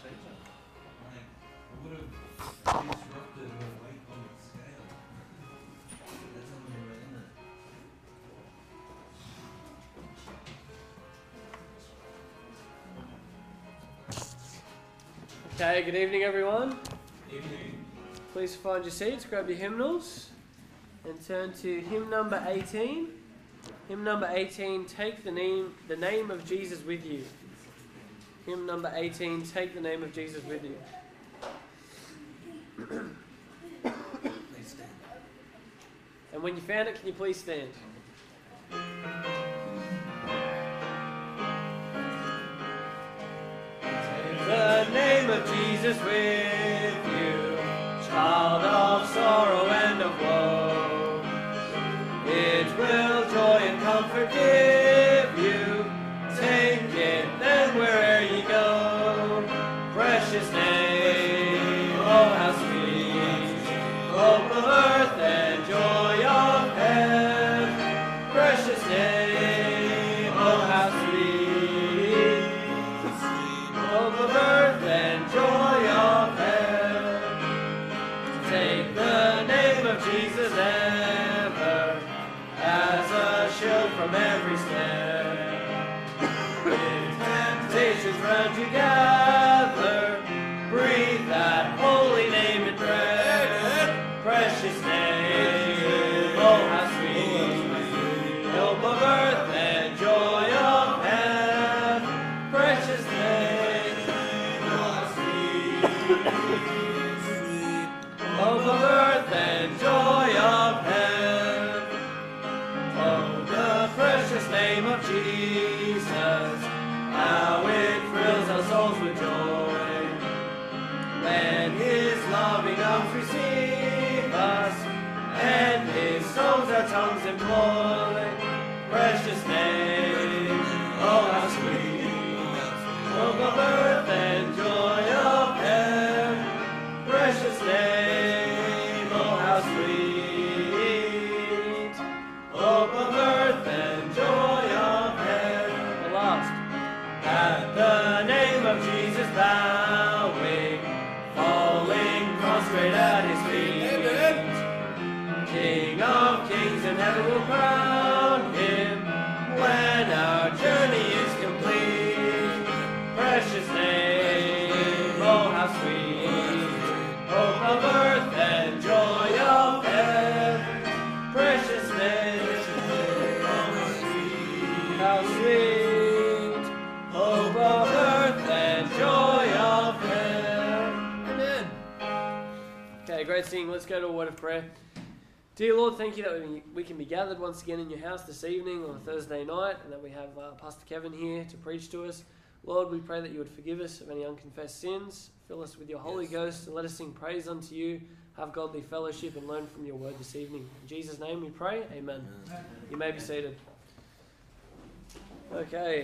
Okay, good evening everyone. Evening. Please find your seats, grab your hymnals and turn to hymn number 18. Hymn number 18, Take the name of Jesus with you. Hymn number 18, Take the name of Jesus with you. Please stand. And when you found it, can you please stand? The name of Jesus with you, child of sorrow and of woe. It will joy and comfort give you. Take it then where'er you go. Precious name, oh how sweet, hope of earth and joy of heaven. Precious name, oh how sweet, hope of earth and joy of heaven. Take the name of Jesus ever as a shield from every snare. If temptations round you gather, breathe that holy name in prayer. Precious name, oh how sweet, hope of earth and joy of heaven. Precious name, hope of earth and joy of heaven. Oh, the precious name of Jesus, how it thrills our souls with joy. When His loving arms receive us, and His songs our tongues employ. Precious name, oh how sweet, hope of earth and joy of heaven. Precious name, oh how sweet, hope of earth and joy of heaven. The last. At the name of Jesus bowing, falling prostrate at His feet. King of kings in heaven will crown Him when our journey is complete. Precious name, oh how sweet, hope of earth and joy of heaven. Precious name, how sweet, hope of earth and joy of heaven. Amen. Okay, great singing. Let's go to a word of prayer. Dear Lord, thank you that we can be gathered once again in your house this evening on a Thursday night, and that we have Pastor Kevin here to preach to us. Lord, we pray that you would forgive us of any unconfessed sins, fill us with your Holy Ghost, and let us sing praise unto you, have godly fellowship, and learn from your word this evening. In Jesus' name we pray, amen. You may be seated. Okay,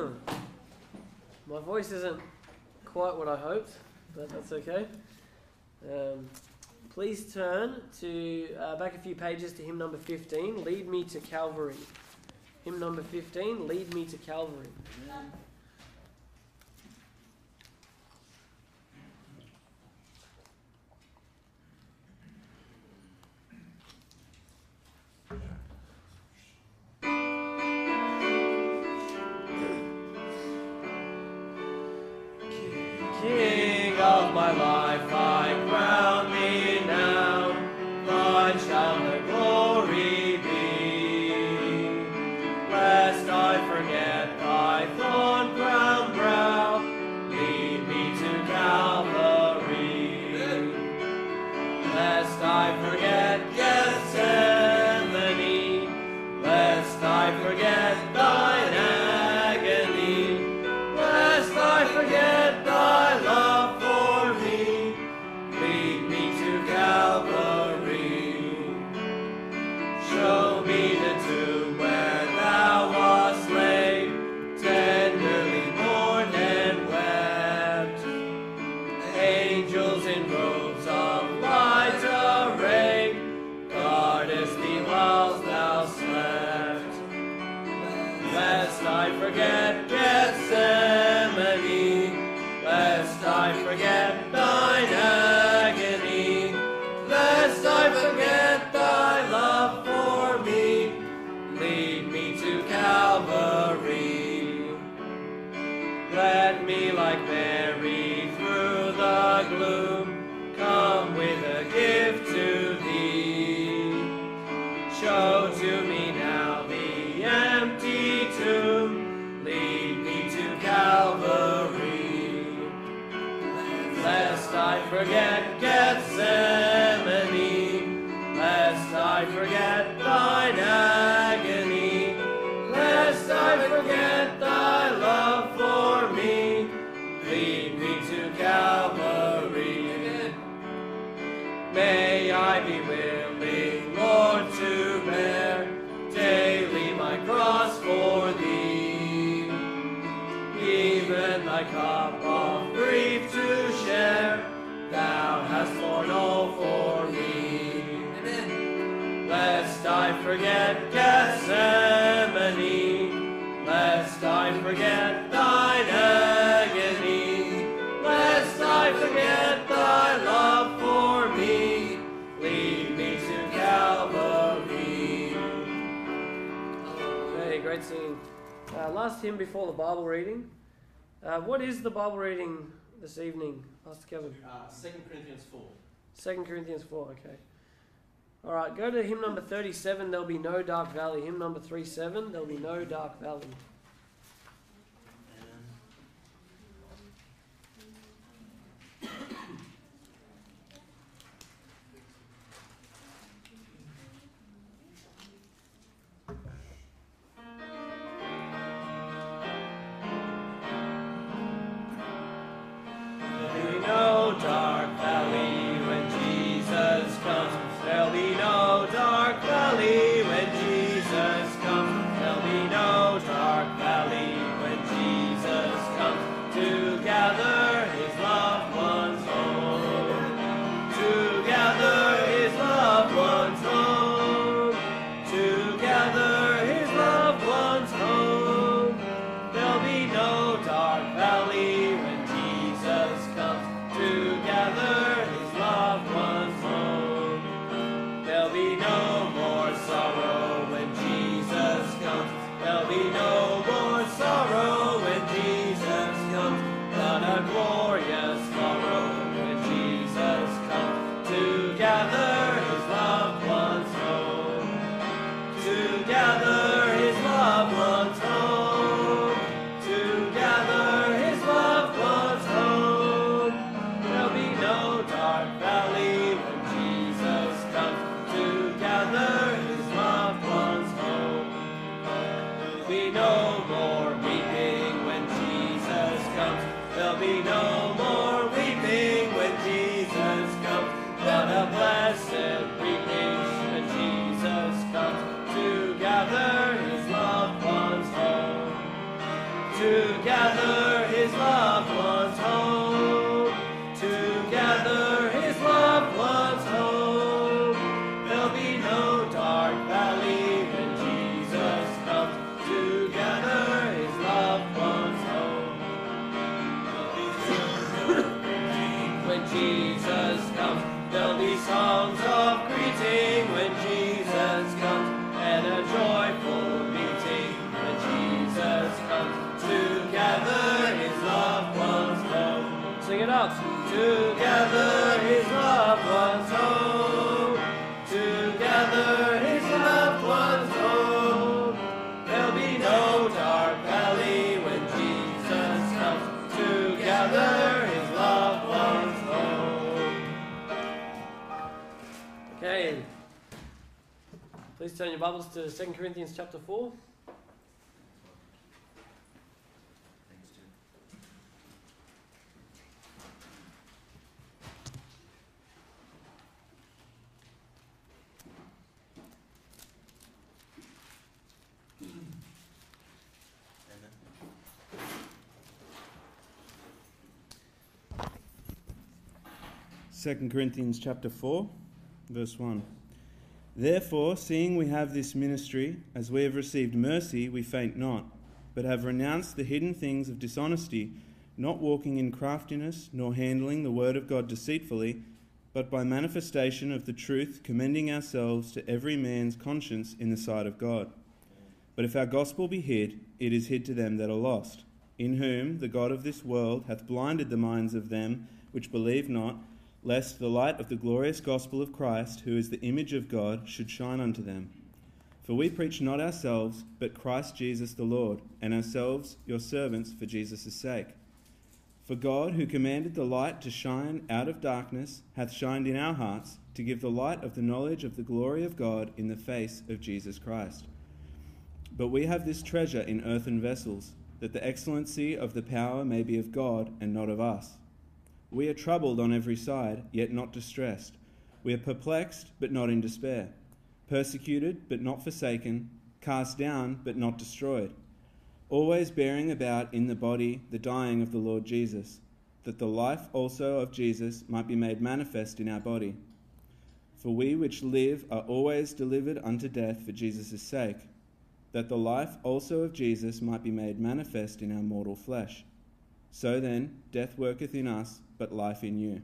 my voice isn't quite what I hoped, but that's okay. Please turn to back a few pages to hymn number 15, Lead Me to Calvary. Hymn number 15, Lead Me to Calvary. King of my life, I crown thee now, thine shall the glory be. Lest I forget thy thorn-crowned brow, lead me to Calvary. Lest I forget Gethsemane, lest I forget thine agony, lest I forget thy love for me, lead me to Calvary. Show me the tomb where thou wast laid, tenderly mourned and wept. Angels in robes of light arrayed, guardest thee whilst thou slept. Lest I forget Gethsemane, lest I the gloom, come with a gift to thee. Show to me now the empty tomb, lead me to Calvary, lest I forget Gethsemane, lest I forget thine agony, lest I forget thy love for me, lead me to Calvary. May I be willing, Lord, to bear daily my cross for thee, even thy cup of grief to share, thou hast borne all for me. Amen. Lest I forget Gethsemane, lest I forget thine agony, lest I forget thy love for me, lead me to Calvary. Okay, great singing. Last hymn before the Bible reading. What is the Bible reading this evening, Pastor Kevin? 2 Corinthians 4. 2 Corinthians 4, okay. All right, go to hymn number 37, There'll Be No Dark Valley. Hymn number 37, There'll Be No Dark Valley. Together his loved ones home, together his loved ones home. There'll be no dark valley when Jesus comes. Together his loved ones home. Okay, please turn your Bibles to 2 Corinthians chapter 4. Second Corinthians chapter 4, verse 1. Therefore, seeing we have this ministry, as we have received mercy, we faint not, but have renounced the hidden things of dishonesty, not walking in craftiness, nor handling the word of God deceitfully, but by manifestation of the truth, commending ourselves to every man's conscience in the sight of God. But if our gospel be hid, it is hid to them that are lost, in whom the God of this world hath blinded the minds of them which believe not, lest the light of the glorious gospel of Christ, who is the image of God, should shine unto them. For we preach not ourselves, but Christ Jesus the Lord, and ourselves your servants for Jesus' sake. For God, who commanded the light to shine out of darkness, hath shined in our hearts, to give the light of the knowledge of the glory of God in the face of Jesus Christ. But we have this treasure in earthen vessels, that the excellency of the power may be of God and not of us. We are troubled on every side, yet not distressed. We are perplexed, but not in despair. Persecuted, but not forsaken. Cast down, but not destroyed. Always bearing about in the body the dying of the Lord Jesus, that the life also of Jesus might be made manifest in our body. For we which live are always delivered unto death for Jesus' sake, that the life also of Jesus might be made manifest in our mortal flesh. So then, death worketh in us, but life in you.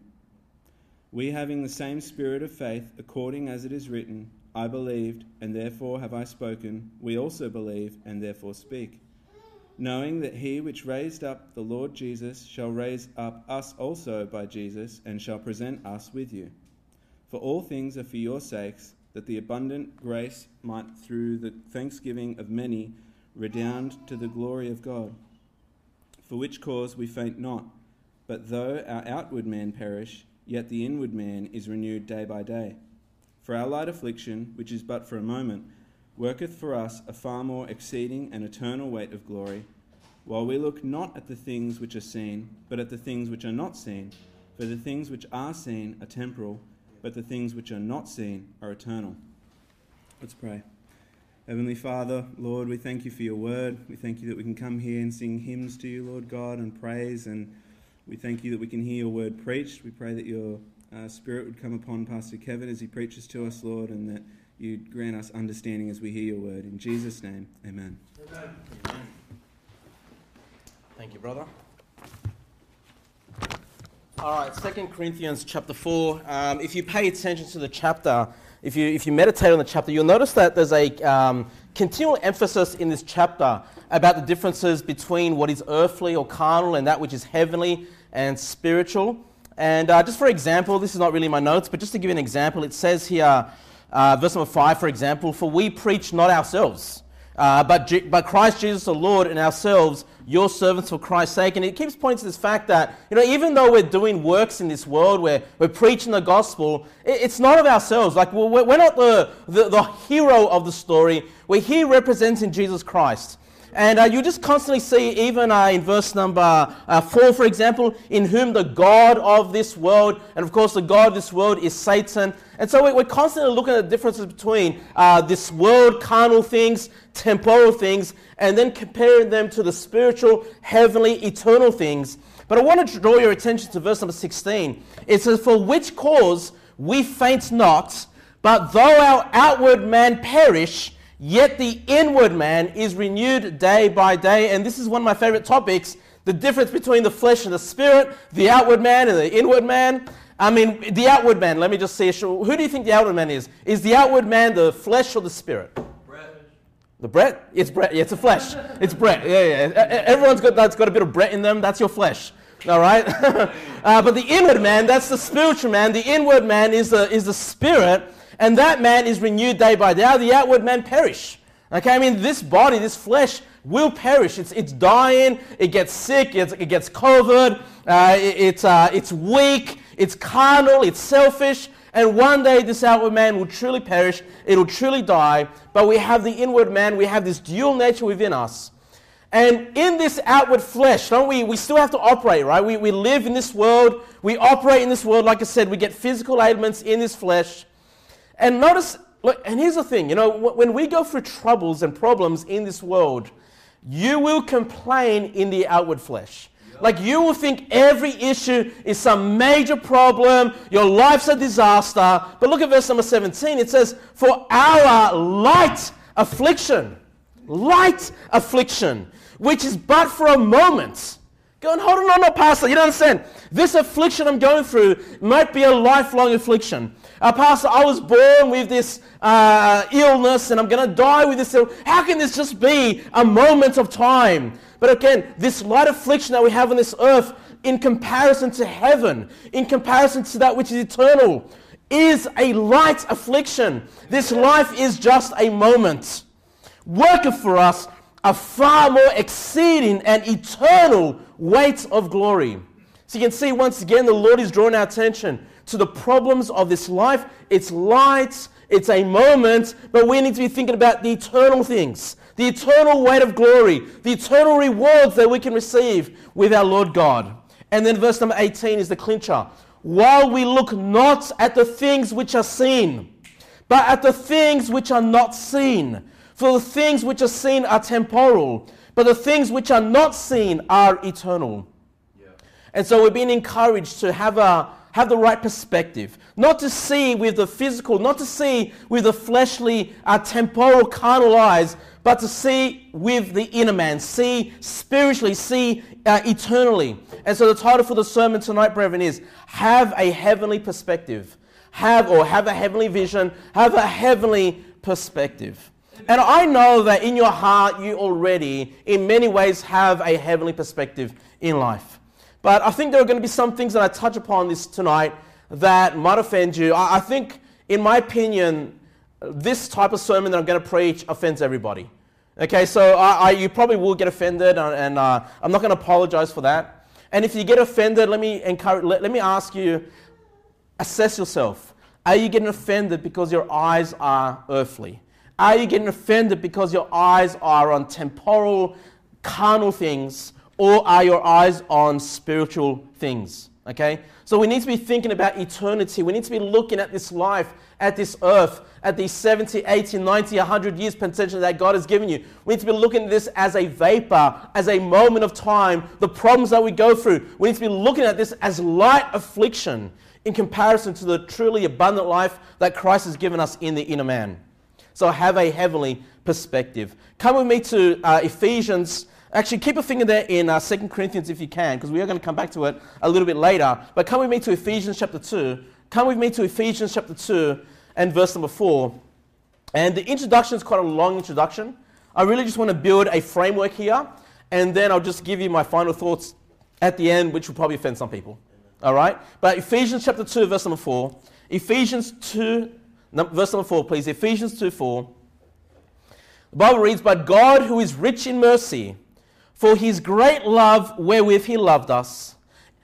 We having the same spirit of faith, according as it is written, I believed, and therefore have I spoken. We also believe, and therefore speak. Knowing that he which raised up the Lord Jesus shall raise up us also by Jesus, and shall present us with you. For all things are for your sakes, that the abundant grace might through the thanksgiving of many redound to the glory of God. For which cause we faint not, but though our outward man perish, yet the inward man is renewed day by day. For our light affliction, which is but for a moment, worketh for us a far more exceeding and eternal weight of glory, while we look not at the things which are seen, but at the things which are not seen. For the things which are seen are temporal, but the things which are not seen are eternal. Let's pray. Heavenly Father, Lord, we thank you for your word. We thank you that we can come here and sing hymns to you, Lord God, and praise. And we thank you that we can hear your word preached. We pray that your Spirit would come upon Pastor Kevin as he preaches to us, Lord, and that you'd grant us understanding as we hear your word. In Jesus' name, amen. Amen. Thank you, brother. All right, 2 Corinthians chapter 4. If you pay attention to the chapter, if you meditate on the chapter, you'll notice that there's a continual emphasis in this chapter about the differences between what is earthly or carnal and that which is heavenly and spiritual. And just for example, this is not really my notes, but just to give you an example, it says here, verse number 5, for example, for we preach not ourselves, but Christ Jesus the Lord, and ourselves your servants for Christ's sake. And it keeps pointing to this fact that, even though we're doing works in this world, we're preaching the gospel, it's not of ourselves. Like, we're not the hero of the story. We're here representing Jesus Christ. And you just constantly see, even in verse number 4, for example, in whom the God of this world, and of course the God of this world is Satan. And so we're constantly looking at the differences between this world, carnal things, temporal things, and then comparing them to the spiritual, heavenly, eternal things. But I want to draw your attention to verse number 16. It says, for which cause we faint not, but though our outward man perish, yet the inward man is renewed day by day. And this is one of my favorite topics, the difference between the flesh and the spirit, the outward man and the inward man. I mean, the outward man, let me just say, who do you think the outward man is? Is the outward man the flesh or the spirit? Bread. The bread? It's bread. Yeah, it's a flesh. It's bread. Yeah. Everyone's got a bit of bread in them. That's your flesh. All right? But the inward man, that's the spiritual man. The inward man is the spirit. And that man is renewed day by day. The outward man perish. Okay, I mean, this body, this flesh will perish. It's dying. It gets sick. It gets COVID. It's weak. It's carnal. It's selfish. And one day this outward man will truly perish. It will truly die. But we have the inward man. We have this dual nature within us. And in this outward flesh, don't we still have to operate, right? We live in this world. We operate in this world. Like I said, we get physical ailments in this flesh. And notice, look, and here's the thing, when we go through troubles and problems in this world, you will complain in the outward flesh. Like, you will think every issue is some major problem, your life's a disaster. But look at verse number 17. It says, for our light affliction, which is but for a moment. Going, hold on, no, Pastor, you don't understand. This affliction I'm going through might be a lifelong affliction. Pastor, I was born with this illness and I'm going to die with this illness. How can this just be a moment of time? But again, this light affliction that we have on this earth, in comparison to heaven, in comparison to that which is eternal, is a light affliction. This life is just a moment. Worketh for us a far more exceeding and eternal weight of glory. So you can see once again the Lord is drawing our attention to the problems of this life. It's light, it's a moment, but we need to be thinking about the eternal things, the eternal weight of glory, the eternal rewards that we can receive with our Lord God. And then verse number 18 is the clincher. While we look not at the things which are seen, but at the things which are not seen. For the things which are seen are temporal, but the things which are not seen are eternal. Yeah. And so we're being encouraged to have the right perspective. Not to see with the physical, not to see with the fleshly, temporal, carnal eyes, but to see with the inner man, see spiritually, see eternally. And so the title for the sermon tonight, brethren, is Have a Heavenly Perspective. Have a heavenly vision, have a heavenly perspective. And I know that in your heart you already, in many ways, have a heavenly perspective in life. But I think there are going to be some things that I touch upon this tonight that might offend you. I think, in my opinion, this type of sermon that I'm going to preach offends everybody. Okay, so you probably will get offended, and I'm not going to apologize for that. And if you get offended, let me ask you, assess yourself. Are you getting offended because your eyes are earthly? Are you getting offended because your eyes are on temporal, carnal things, or are your eyes on spiritual things? Okay? So we need to be thinking about eternity. We need to be looking at this life, at this earth, at these 70, 80, 90, 100 years potentially that God has given you. We need to be looking at this as a vapor, as a moment of time, the problems that we go through. We need to be looking at this as light affliction in comparison to the truly abundant life that Christ has given us in the inner man. So have a heavenly perspective. Come with me to Ephesians. Actually, keep a finger there in 2 Corinthians if you can, because we are going to come back to it a little bit later. But come with me to Ephesians chapter 2. Come with me to Ephesians chapter 2 and verse number 4. And the introduction is quite a long introduction. I really just want to build a framework here, and then I'll just give you my final thoughts at the end, which will probably offend some people. All right? But Ephesians chapter 2, verse number 4. Ephesians 2, verse number 4, please. Ephesians 2, 4. The Bible reads, But God, who is rich in mercy, for his great love wherewith he loved us,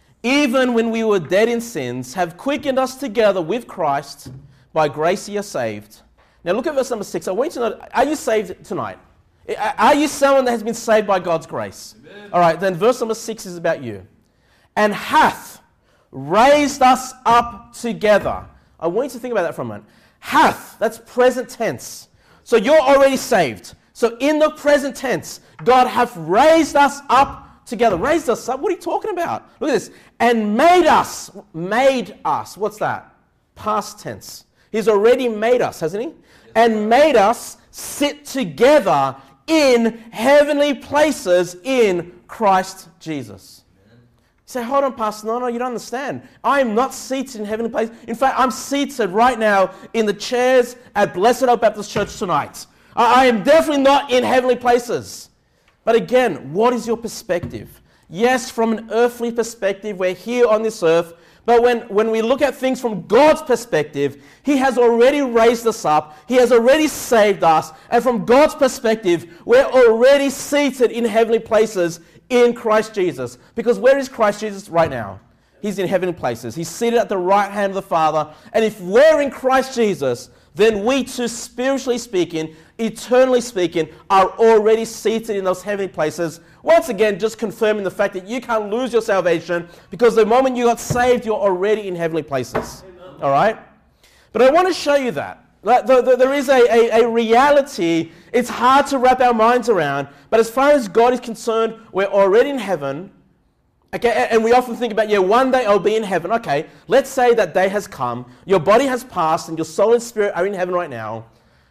even when we were dead in sins, have quickened us together with Christ. By grace ye are saved. Now look at verse number 6. I want you to know, are you saved tonight? Are you someone that has been saved by God's grace? Amen. All right, then verse number 6 is about you. And hath raised us up together. I want you to think about that for a moment. Hath, that's present tense. So you're already saved. So in the present tense, God hath raised us up together. Raised us up? What are you talking about? Look at this. And made us. Made us. What's that? Past tense. He's already made us, hasn't he? And made us sit together in heavenly places in Christ Jesus. You say, hold on, Pastor. No, you don't understand. I am not seated in heavenly places. In fact, I'm seated right now in the chairs at Blessed Hope Baptist Church tonight. I am definitely not in heavenly places. But again, what is your perspective? Yes, from an earthly perspective, we're here on this earth. But when we look at things from God's perspective, he has already raised us up. He has already saved us. And from God's perspective, we're already seated in heavenly places in Christ Jesus. Because where is Christ Jesus right now? He's in heavenly places. He's seated at the right hand of the Father. And if we're in Christ Jesus, then we too, spiritually speaking, eternally speaking, are already seated in those heavenly places. Once again, just confirming the fact that you can't lose your salvation, because the moment you got saved, you're already in heavenly places. Amen. All right? But I want to show you that. There is a reality. It's hard to wrap our minds around. But as far as God is concerned, we're already in heaven. Okay, and we often think about, one day I'll be in heaven. Okay, let's say that day has come. Your body has passed and your soul and spirit are in heaven right now.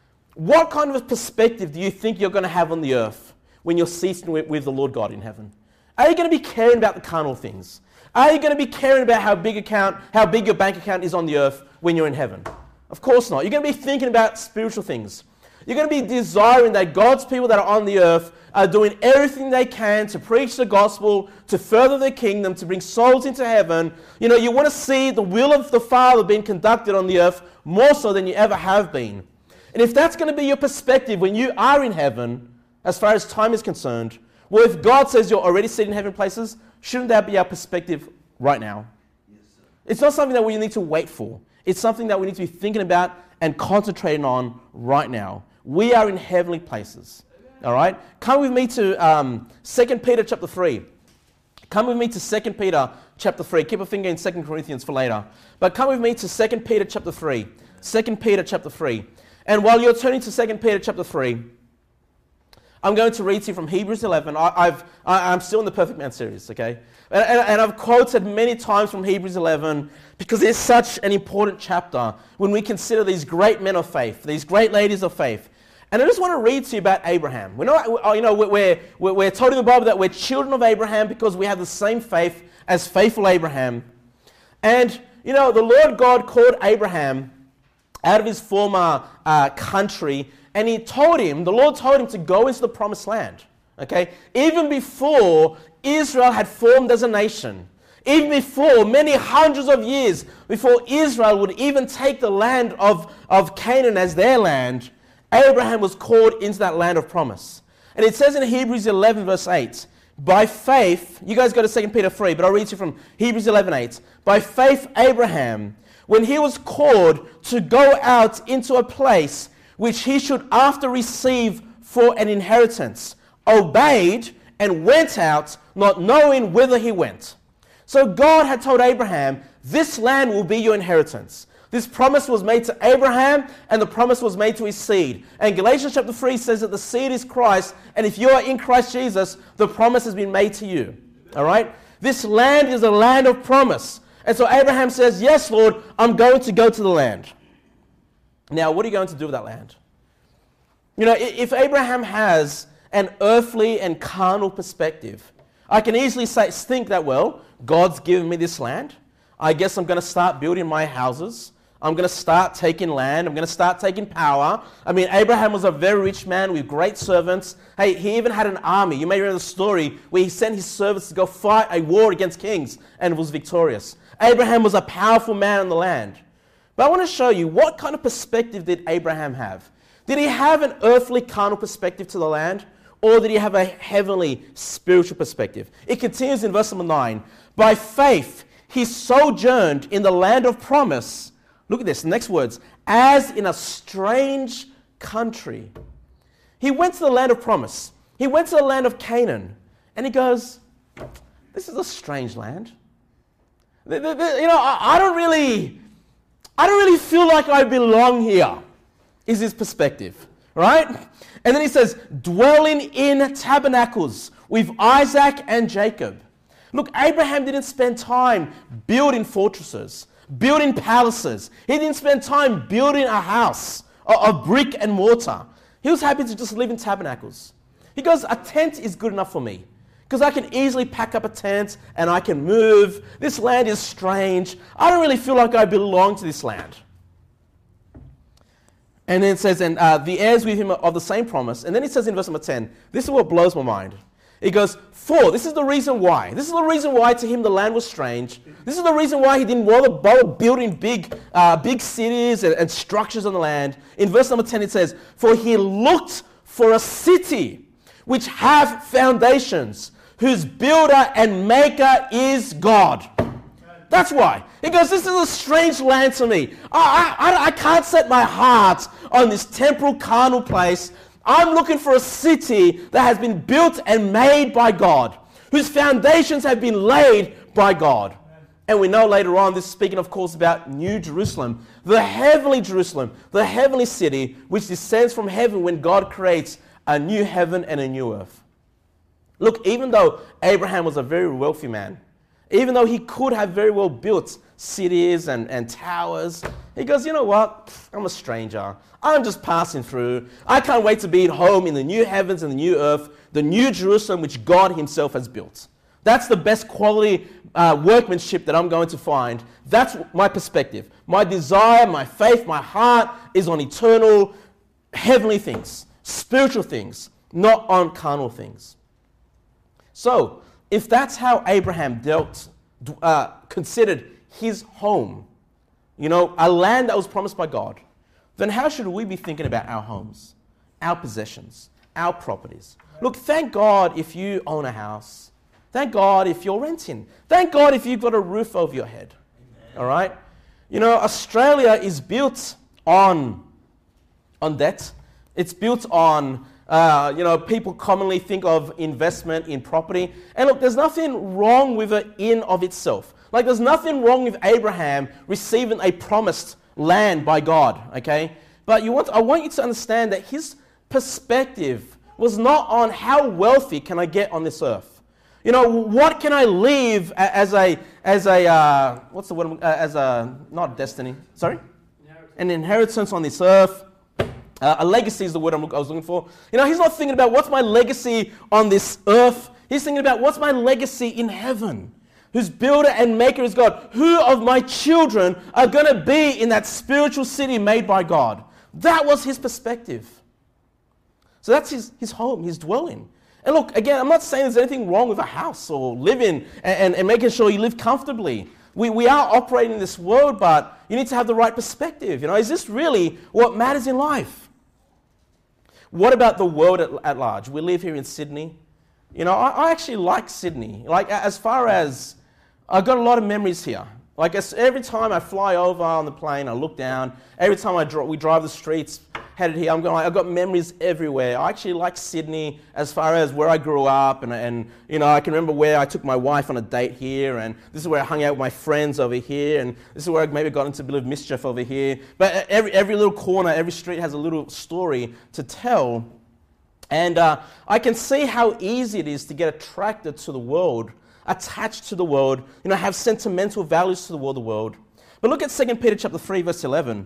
What kind of a perspective do you think you're going to have on the earth when you're seated with the Lord God in heaven? Are you going to be caring about the carnal things? Are you going to be caring about how big your bank account is on the earth when you're in heaven? Of course not. You're going to be thinking about spiritual things. You're going to be desiring that God's people that are on the earth are doing everything they can to preach the gospel, to further the kingdom, to bring souls into heaven. You know, you want to see the will of the Father being conducted on the earth more so than you ever have been. And if that's going to be your perspective when you are in heaven, as far as time is concerned, well, if God says you're already sitting in heaven places, shouldn't that be our perspective right now? Yes, sir. It's not something that we need to wait for. It's something that we need to be thinking about and concentrating on right now. We are in heavenly places. All right? Come with me to 2 Peter chapter 3. Come with me to 2 Peter chapter 3. Keep a finger in 2 Corinthians for later. But come with me to 2 Peter chapter 3. 2 Peter chapter 3. And while you're turning to 2 Peter chapter 3, I'm going to read to you from Hebrews 11. I'm still in the Perfect Man series, okay? And I've quoted many times from Hebrews 11 because it's such an important chapter when we consider these great men of faith, these great ladies of faith. And I just want to read to you about Abraham. We're told in the Bible that we're children of Abraham because we have the same faith as faithful Abraham. And, you know, the Lord God called Abraham out of his former country, and the Lord told him to go into the promised land, okay? Even before Israel had formed as a nation, even before, many hundreds of years before Israel would even take the land of Canaan as their land, Abraham was called into that land of promise. And it says in Hebrews 11 verse 8, by faith, you guys go to 2 Peter 3, but I'll read to you from Hebrews 11:8. By faith, Abraham, when he was called to go out into a place which he should after receive for an inheritance, obeyed and went out, not knowing whither he went. So God had told Abraham, this land will be your inheritance. This promise was made to Abraham, and the promise was made to his seed. And Galatians chapter 3 says that the seed is Christ, and if you are in Christ Jesus, the promise has been made to you. All right? This land is a land of promise. And so Abraham says, yes, Lord, I'm going to go to the land. Now, what are you going to do with that land? You know, if Abraham has an earthly and carnal perspective, I can easily think that, well, God's given me this land. I guess I'm going to start building my houses. I'm going to start taking land. I'm going to start taking power. I mean, Abraham was a very rich man with great servants. Hey, he even had an army. You may remember the story where he sent his servants to go fight a war against kings and was victorious. Abraham was a powerful man in the land. But I want to show you, what kind of perspective did Abraham have? Did he have an earthly, carnal perspective to the land? Or did he have a heavenly, spiritual perspective? It continues in verse number 9. By faith, he sojourned in the land of promise. Look at this, next words. As in a strange country. He went to the land of promise. He went to the land of Canaan. And he goes, this is a strange land. You know, I don't really feel like I belong here, is his perspective, right? And then he says, dwelling in tabernacles with Isaac and Jacob. Look, Abraham didn't spend time building fortresses, building palaces. He didn't spend time building a house of brick and mortar. He was happy to just live in tabernacles. He goes, a tent is good enough for me because I can easily pack up a tent and I can move. This land is strange. I don't really feel like I belong to this land. And then it says, and the heirs with him of the same promise. And then it says in verse number 10, this is what blows my mind. It goes, for, this is the reason why. This is the reason why to him the land was strange. This is the reason why he didn't bother building big cities and structures on the land. In verse number 10 it says, for he looked for a city which have foundations, whose builder and maker is God. That's why. He goes, this is a strange land to me. I can't set my heart on this temporal, carnal place. I'm looking for a city that has been built and made by God, whose foundations have been laid by God. And we know later on, this is speaking, of course, about New Jerusalem, the heavenly city, which descends from heaven when God creates a new heaven and a new earth. Look, even though Abraham was a very wealthy man, even though he could have very well built cities and towers, he goes, you know what? I'm a stranger. I'm just passing through. I can't wait to be at home in the new heavens and the new earth, the new Jerusalem which God himself has built. That's the best quality workmanship that I'm going to find. That's my perspective. My desire, my faith, my heart is on eternal, heavenly things, spiritual things. not on carnal things. So, if that's how Abraham considered his home, a land that was promised by God, then how should we be thinking about our homes, our possessions, our properties? Look, thank God if you own a house. Thank God if you're renting. Thank God if you've got a roof over your head. Amen. All right? Australia is built on debt. It's built on, people commonly think of investment in property. And look, there's nothing wrong with it in of itself. Like, there's nothing wrong with Abraham receiving a promised land by God, okay? But I want you to understand that his perspective was not on how wealthy can I get on this earth. What can I leave not destiny, sorry? An inheritance on this earth. A legacy is the word I was looking for. He's not thinking about what's my legacy on this earth. He's thinking about what's my legacy in heaven. Whose builder and maker is God. Who of my children are going to be in that spiritual city made by God? That was his perspective. So that's his home, his dwelling. And look, again, I'm not saying there's anything wrong with a house or living and making sure you live comfortably. We are operating in this world, but you need to have the right perspective. Is this really what matters in life? What about the world at large? We live here in Sydney. I actually like Sydney. Like, as far as, I've got a lot of memories here. Like, every time I fly over on the plane, I look down. Every time we drive the streets headed here, I've got memories everywhere. I actually like Sydney as far as where I grew up. And I can remember where I took my wife on a date here. And this is where I hung out with my friends over here. And this is where I maybe got into a bit of mischief over here. But every little corner, every street has a little story to tell. And I can see how easy it is to get attracted to the world, attached to the world, have sentimental values to the world. But look at 2 Peter chapter 3, verse 11.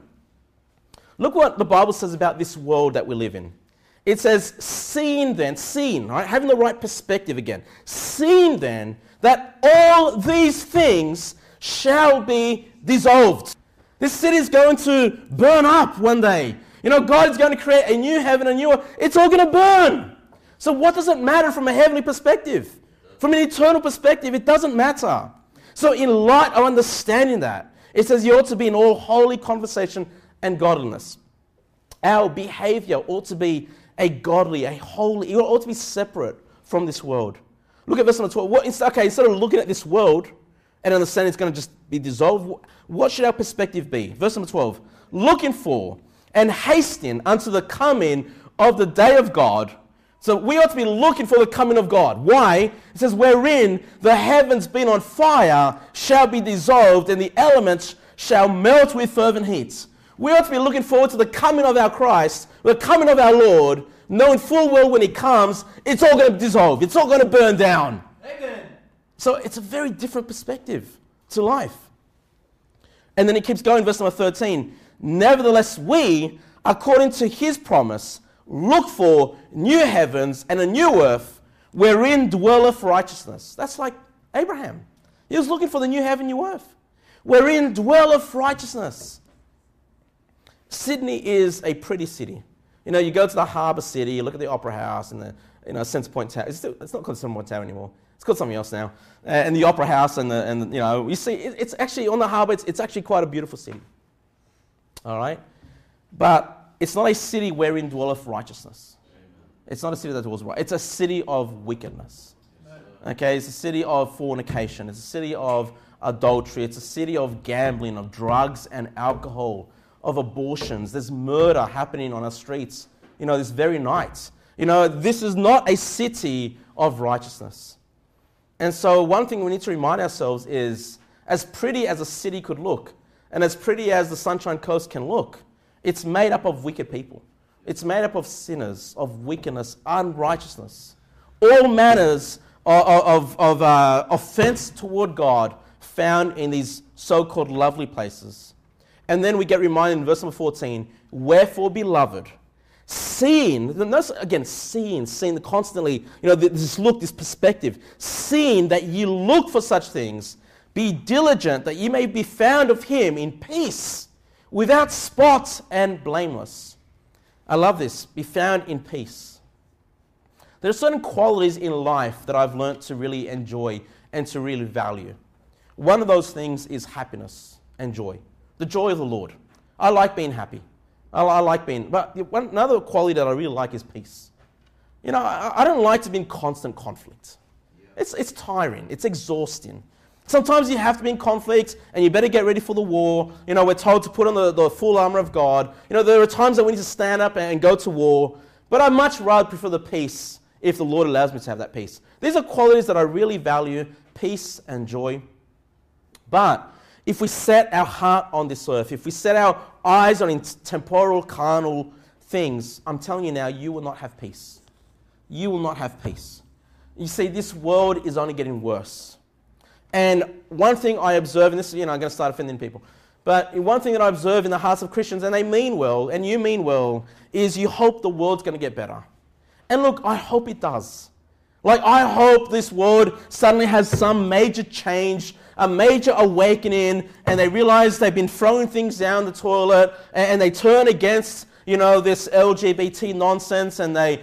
Look what the Bible says about this world that we live in. It says, seeing, right? Having the right perspective again. Seeing then that all these things shall be dissolved. This city is going to burn up one day. God is going to create a new heaven, a new earth. It's all going to burn. So what does it matter from a heavenly perspective? From an eternal perspective, it doesn't matter. So in light of understanding that, it says you ought to be in all holy conversation and godliness. Our behavior ought to be a godly, a holy, it ought to be separate from this world. Look at verse number 12. Instead of looking at this world and understanding it's going to just be dissolved, what should our perspective be? Verse number 12. Looking for and hastening unto the coming of the day of God. So we ought to be looking for the coming of God. Why? It says, wherein the heavens being on fire shall be dissolved, and the elements shall melt with fervent heat. We ought to be looking forward to the coming of our Christ, the coming of our Lord, knowing full well when he comes, it's all going to dissolve. It's all going to burn down. Amen. So it's a very different perspective to life. And then it keeps going, verse number 13. Nevertheless, we, according to his promise, look for new heavens and a new earth wherein dwelleth righteousness. That's like Abraham. He was looking for the new heaven, new earth, wherein dwelleth righteousness. Sydney is a pretty city. You go to the harbour city, you look at the Opera House and the Centre Point Tower. It's not called Centre Point Tower anymore. It's called something else now. And the Opera House and you see, it's actually on the harbour. It's actually quite a beautiful city. All right? But it's not a city wherein dwelleth righteousness. It's not a city that dwells right. It's a city of wickedness. Okay? It's a city of fornication. It's a city of adultery. It's a city of gambling, of drugs and alcohol, of abortions. There's murder happening on our streets, this very night. This is not a city of righteousness. And so one thing we need to remind ourselves is, as pretty as a city could look, and as pretty as the Sunshine Coast can look, it's made up of wicked people. It's made up of sinners, of wickedness, unrighteousness, all manners of offense toward God found in these so-called lovely places. And then we get reminded in verse number 14, wherefore, beloved, seeing constantly, this look, this perspective, seeing that ye look for such things, be diligent that ye may be found of him in peace, without spot and blameless. I love this. Be found in peace. There are certain qualities in life that I've learnt to really enjoy and to really value. One of those things is happiness and joy. The joy of the Lord. I like being happy. I like being... But another quality that I really like is peace. You know, I don't like to be in constant conflict. It's tiring. It's exhausting. Sometimes you have to be in conflict and you better get ready for the war. You know, we're told to put on the full armor of God. You know, there are times that we need to stand up and go to war. But I much rather prefer the peace if the Lord allows me to have that peace. These are qualities that I really value, peace and joy. But if we set our heart on this earth, if we set our eyes on temporal, carnal things, I'm telling you now, you will not have peace. You will not have peace. You see, this world is only getting worse. And one thing I observe, and this, I'm going to start offending people, but one thing that I observe in the hearts of Christians, and they mean well, and you mean well, is you hope the world's going to get better. And look, I hope it does. Like, I hope this world suddenly has some major change, a major awakening, and they realize they've been throwing things down the toilet, and they turn against, this LGBT nonsense, and they,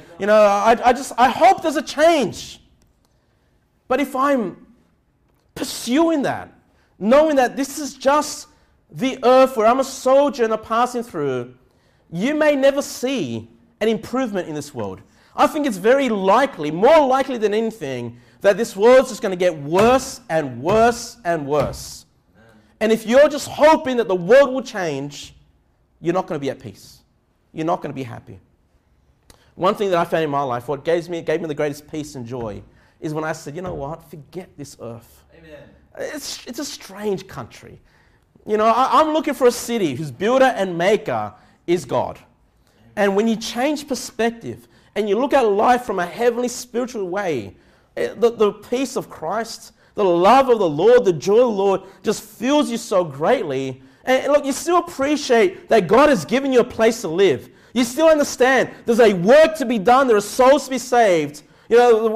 I hope there's a change. But if I'm pursuing that, knowing that this is just the earth where I'm a sojourner passing through, you may never see an improvement in this world. I think it's very likely, more likely than anything, that this world's just going to get worse and worse and worse. And if you're just hoping that the world will change, you're not going to be at peace. You're not going to be happy. One thing that I found in my life, what gave me the greatest peace and joy, is when I said, you know what, forget this earth. Amen. It's a strange country. I'm looking for a city whose builder and maker is God. And when you change perspective and you look at life from a heavenly spiritual way, the peace of Christ, the love of the Lord, the joy of the Lord just fills you so greatly. And look, you still appreciate that God has given you a place to live. You still understand there's a work to be done. There are souls to be saved. We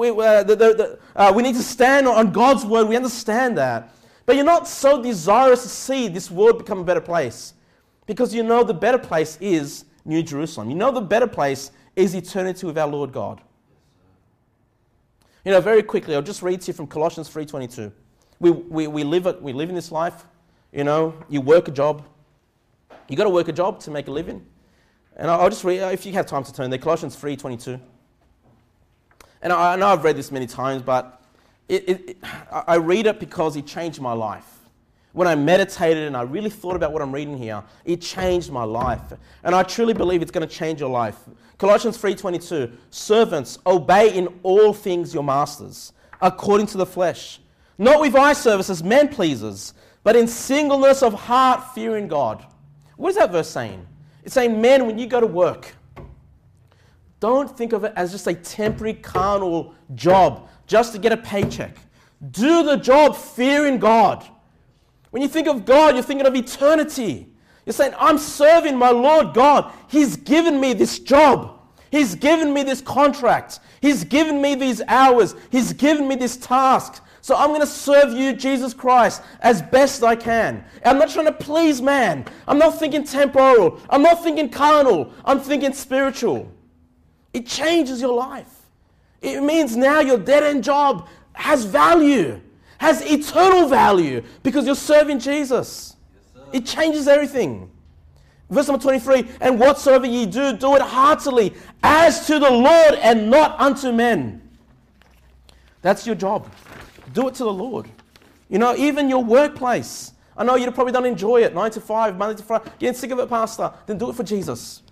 need to stand on God's word. We understand that. But you're not so desirous to see this world become a better place, because you know the better place is New Jerusalem. You know the better place is eternity with our Lord God. Very quickly, I'll just read to you from Colossians 3:22. We live in this life. You work a job. You got to work a job to make a living. And I'll just read, if you have time to turn there, Colossians 3:22. And I know I've read this many times, but I read it because it changed my life. When I meditated and I really thought about what I'm reading here, it changed my life. And I truly believe it's going to change your life. Colossians 3:22, servants, obey in all things your masters, according to the flesh, not with eye service as men pleasers, but in singleness of heart, fearing God. What is that verse saying? It's saying, men, when you go to work, don't think of it as just a temporary carnal job, just to get a paycheck. Do the job fearing God. When you think of God, you're thinking of eternity. You're saying, I'm serving my Lord God. He's given me this job. He's given me this contract. He's given me these hours. He's given me this task. So I'm going to serve you, Jesus Christ, as best I can. I'm not trying to please man. I'm not thinking temporal. I'm not thinking carnal. I'm thinking spiritual. It changes your life. It means now your dead-end job has value, has eternal value, because you're serving Jesus. Yes, it changes everything. Verse number 23, and whatsoever ye do, do it heartily, as to the Lord and not unto men. That's your job. Do it to the Lord. Even your workplace. I know you probably don't enjoy it, 9 to 5, Monday to Friday. Getting sick of it, Pastor. Then do it for Jesus.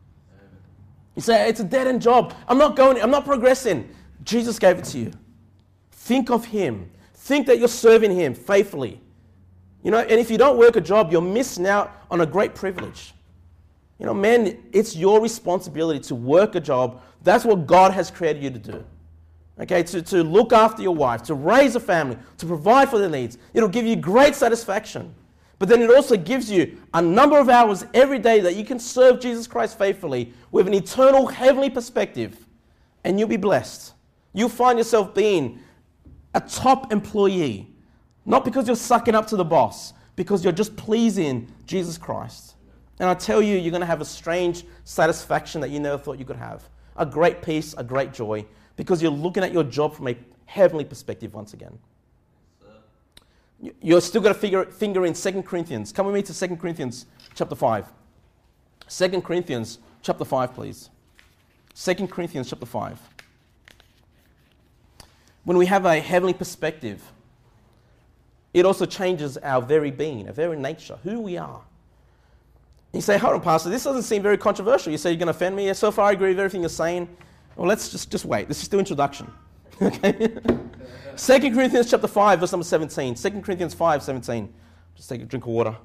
You say, it's a dead-end job. I'm not progressing. Jesus gave it to you. Think of Him. Think that you're serving Him faithfully. And if you don't work a job, you're missing out on a great privilege. Men, it's your responsibility to work a job. That's what God has created you to do. Okay, to look after your wife, to raise a family, to provide for their needs. It'll give you great satisfaction. But then it also gives you a number of hours every day that you can serve Jesus Christ faithfully with an eternal heavenly perspective. And you'll be blessed. You'll find yourself being a top employee. Not because you're sucking up to the boss, because you're just pleasing Jesus Christ. And I tell you, you're going to have a strange satisfaction that you never thought you could have. A great peace, a great joy. Because you're looking at your job from a heavenly perspective once again. You're still got a finger in 2 Corinthians. Come with me to 2 Corinthians chapter 5. 2 Corinthians chapter 5, please. 2 Corinthians chapter 5. When we have a heavenly perspective, it also changes our very being, our very nature, who we are. You say, hold on, Pastor, this doesn't seem very controversial. You say you're going to offend me? Yeah, so far I agree with everything you're saying. Well, let's just wait. This is still introduction. Okay? 2 Corinthians chapter 5, verse number 17. 2 Corinthians 5, 17. Just take a drink of water.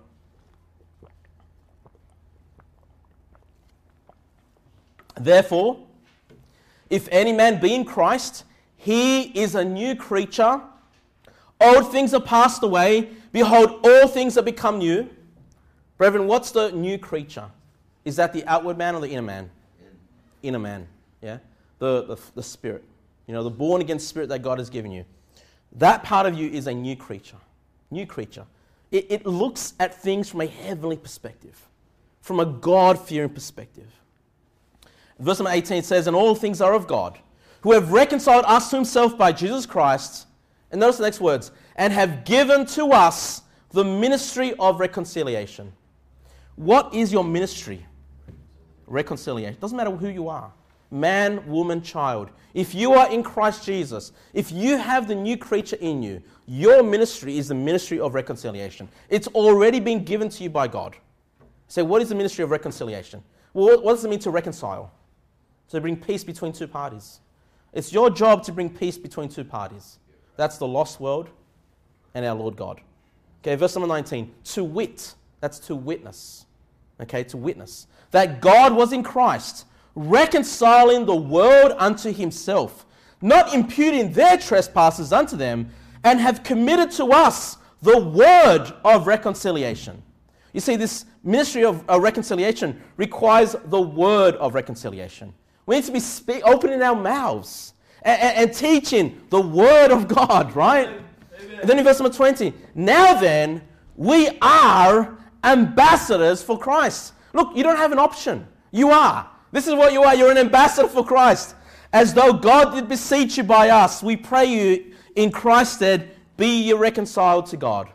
Therefore, if any man be in Christ, he is a new creature. Old things are passed away. Behold, all things are become new. Brethren, what's the new creature? Is that the outward man or the inner man? Inner man, yeah? The spirit. You know, the born-again spirit that God has given you. That part of you is a new creature. New creature. It looks at things from a heavenly perspective. From a God-fearing perspective. Verse number 18 says, and all things are of God, who have reconciled us to himself by Jesus Christ. And notice the next words. And have given to us the ministry of reconciliation. What is your ministry? Reconciliation. Doesn't matter who you are. Man, woman, child. If you are in Christ Jesus, if you have the new creature in you, your ministry is the ministry of reconciliation. It's already been given to you by God. So what is the ministry of reconciliation? Well, what does it mean to reconcile? To bring peace between two parties. It's your job to bring peace between two parties. That's the lost world and our Lord God. Okay, verse number 19. To wit, that's to witness. Okay, to witness. That God was in Christ, reconciling the world unto himself, not imputing their trespasses unto them, and have committed to us the word of reconciliation. You see, this ministry of reconciliation requires the word of reconciliation. We need to be opening our mouths and teaching the word of God, right? Amen. And then in verse number 20, now then, we are ambassadors for Christ. Look, you don't have an option. You are. This is what you are. You're an ambassador for Christ. As though God did beseech you by us, we pray you in Christ's stead, be ye reconciled to God.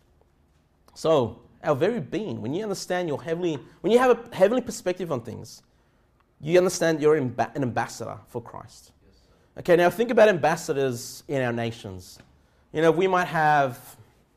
So, our very being, when you understand when you have a heavenly perspective on things, you understand you're an ambassador for Christ. Okay, now think about ambassadors in our nations. You know, we might have,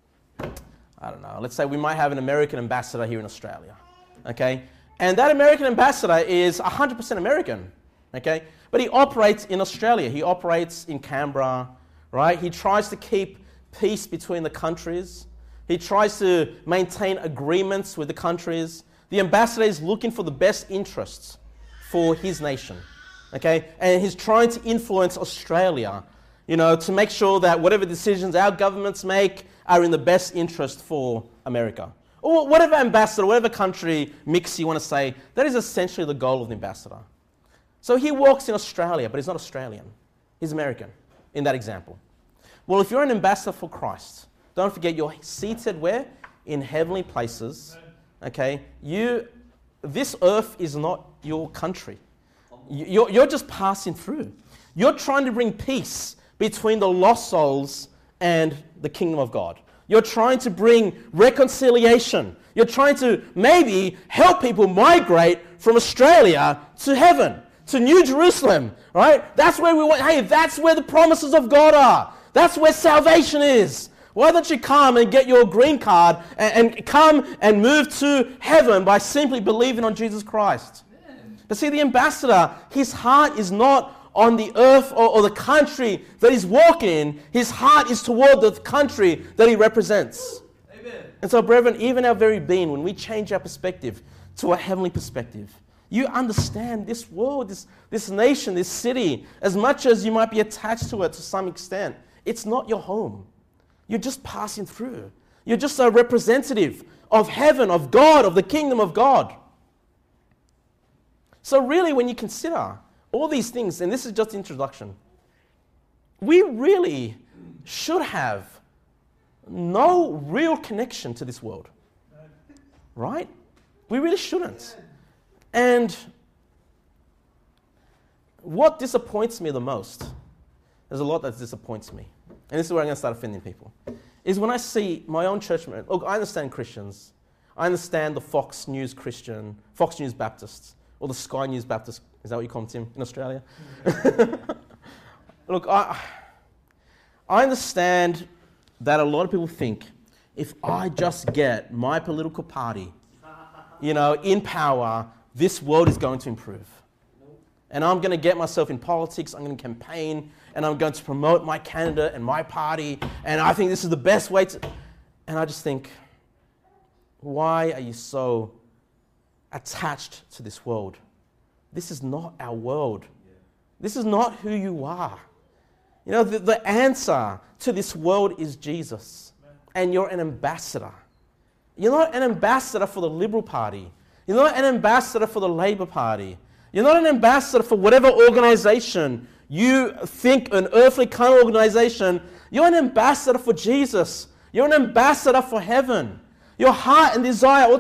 I don't know, let's say we might have an American ambassador here in Australia. Okay, and that American ambassador is 100% American. Okay, but he operates in Australia. He operates in Canberra, right? He tries to keep peace between the countries. He tries to maintain agreements with the countries. The ambassador is looking for the best interests for his nation, okay? And he's trying to influence Australia, you know, to make sure that whatever decisions our governments make are in the best interest for America. Or whatever ambassador, whatever country mix you want to say, that is essentially the goal of the ambassador. So he walks in Australia, but he's not Australian. He's American, in that example. Well, if you're an ambassador for Christ, don't forget you're seated where? In heavenly places, okay? This earth is not your country. You're just passing through. You're trying to bring peace between the lost souls and the kingdom of God. You're trying to bring reconciliation. You're trying to maybe help people migrate from Australia to heaven, to New Jerusalem, right? That's where we want. Hey, that's where the promises of God are. That's where salvation is. Why don't you come and get your green card and come and move to heaven by simply believing on Jesus Christ? Amen. But see, the ambassador, his heart is not on the earth or the country that he's walking in. His heart is toward the country that he represents. Amen. And so, brethren, even our very being, when we change our perspective to a heavenly perspective, you understand this world, this nation, this city, as much as you might be attached to it to some extent, it's not your home. You're just passing through. You're just a representative of heaven, of God, of the kingdom of God. So really, when you consider all these things, and this is just introduction, we really should have no real connection to this world. Right? We really shouldn't. And what disappoints me the most, there's a lot that disappoints me, and this is where I'm going to start offending people, is when I see my own churchmen. Look, I understand Christians. I understand the Fox News Christian, Fox News Baptists, or the Sky News Baptists. Is that what you call them, Tim, in Australia? Look, I understand that a lot of people think, if I just get my political party, in power, this world is going to improve. And I'm going to get myself in politics, I'm going to campaign, and I'm going to promote my candidate and my party, and I think this is the best way to... And I just think, why are you so attached to this world? This is not our world. This is not who you are. The answer to this world is Jesus. And you're an ambassador. You're not an ambassador for the Liberal Party. You're not an ambassador for the Labour Party. You're not an ambassador for whatever organisation you think an earthly kind of organisation. You're an ambassador for Jesus. You're an ambassador for heaven. Your heart and desire,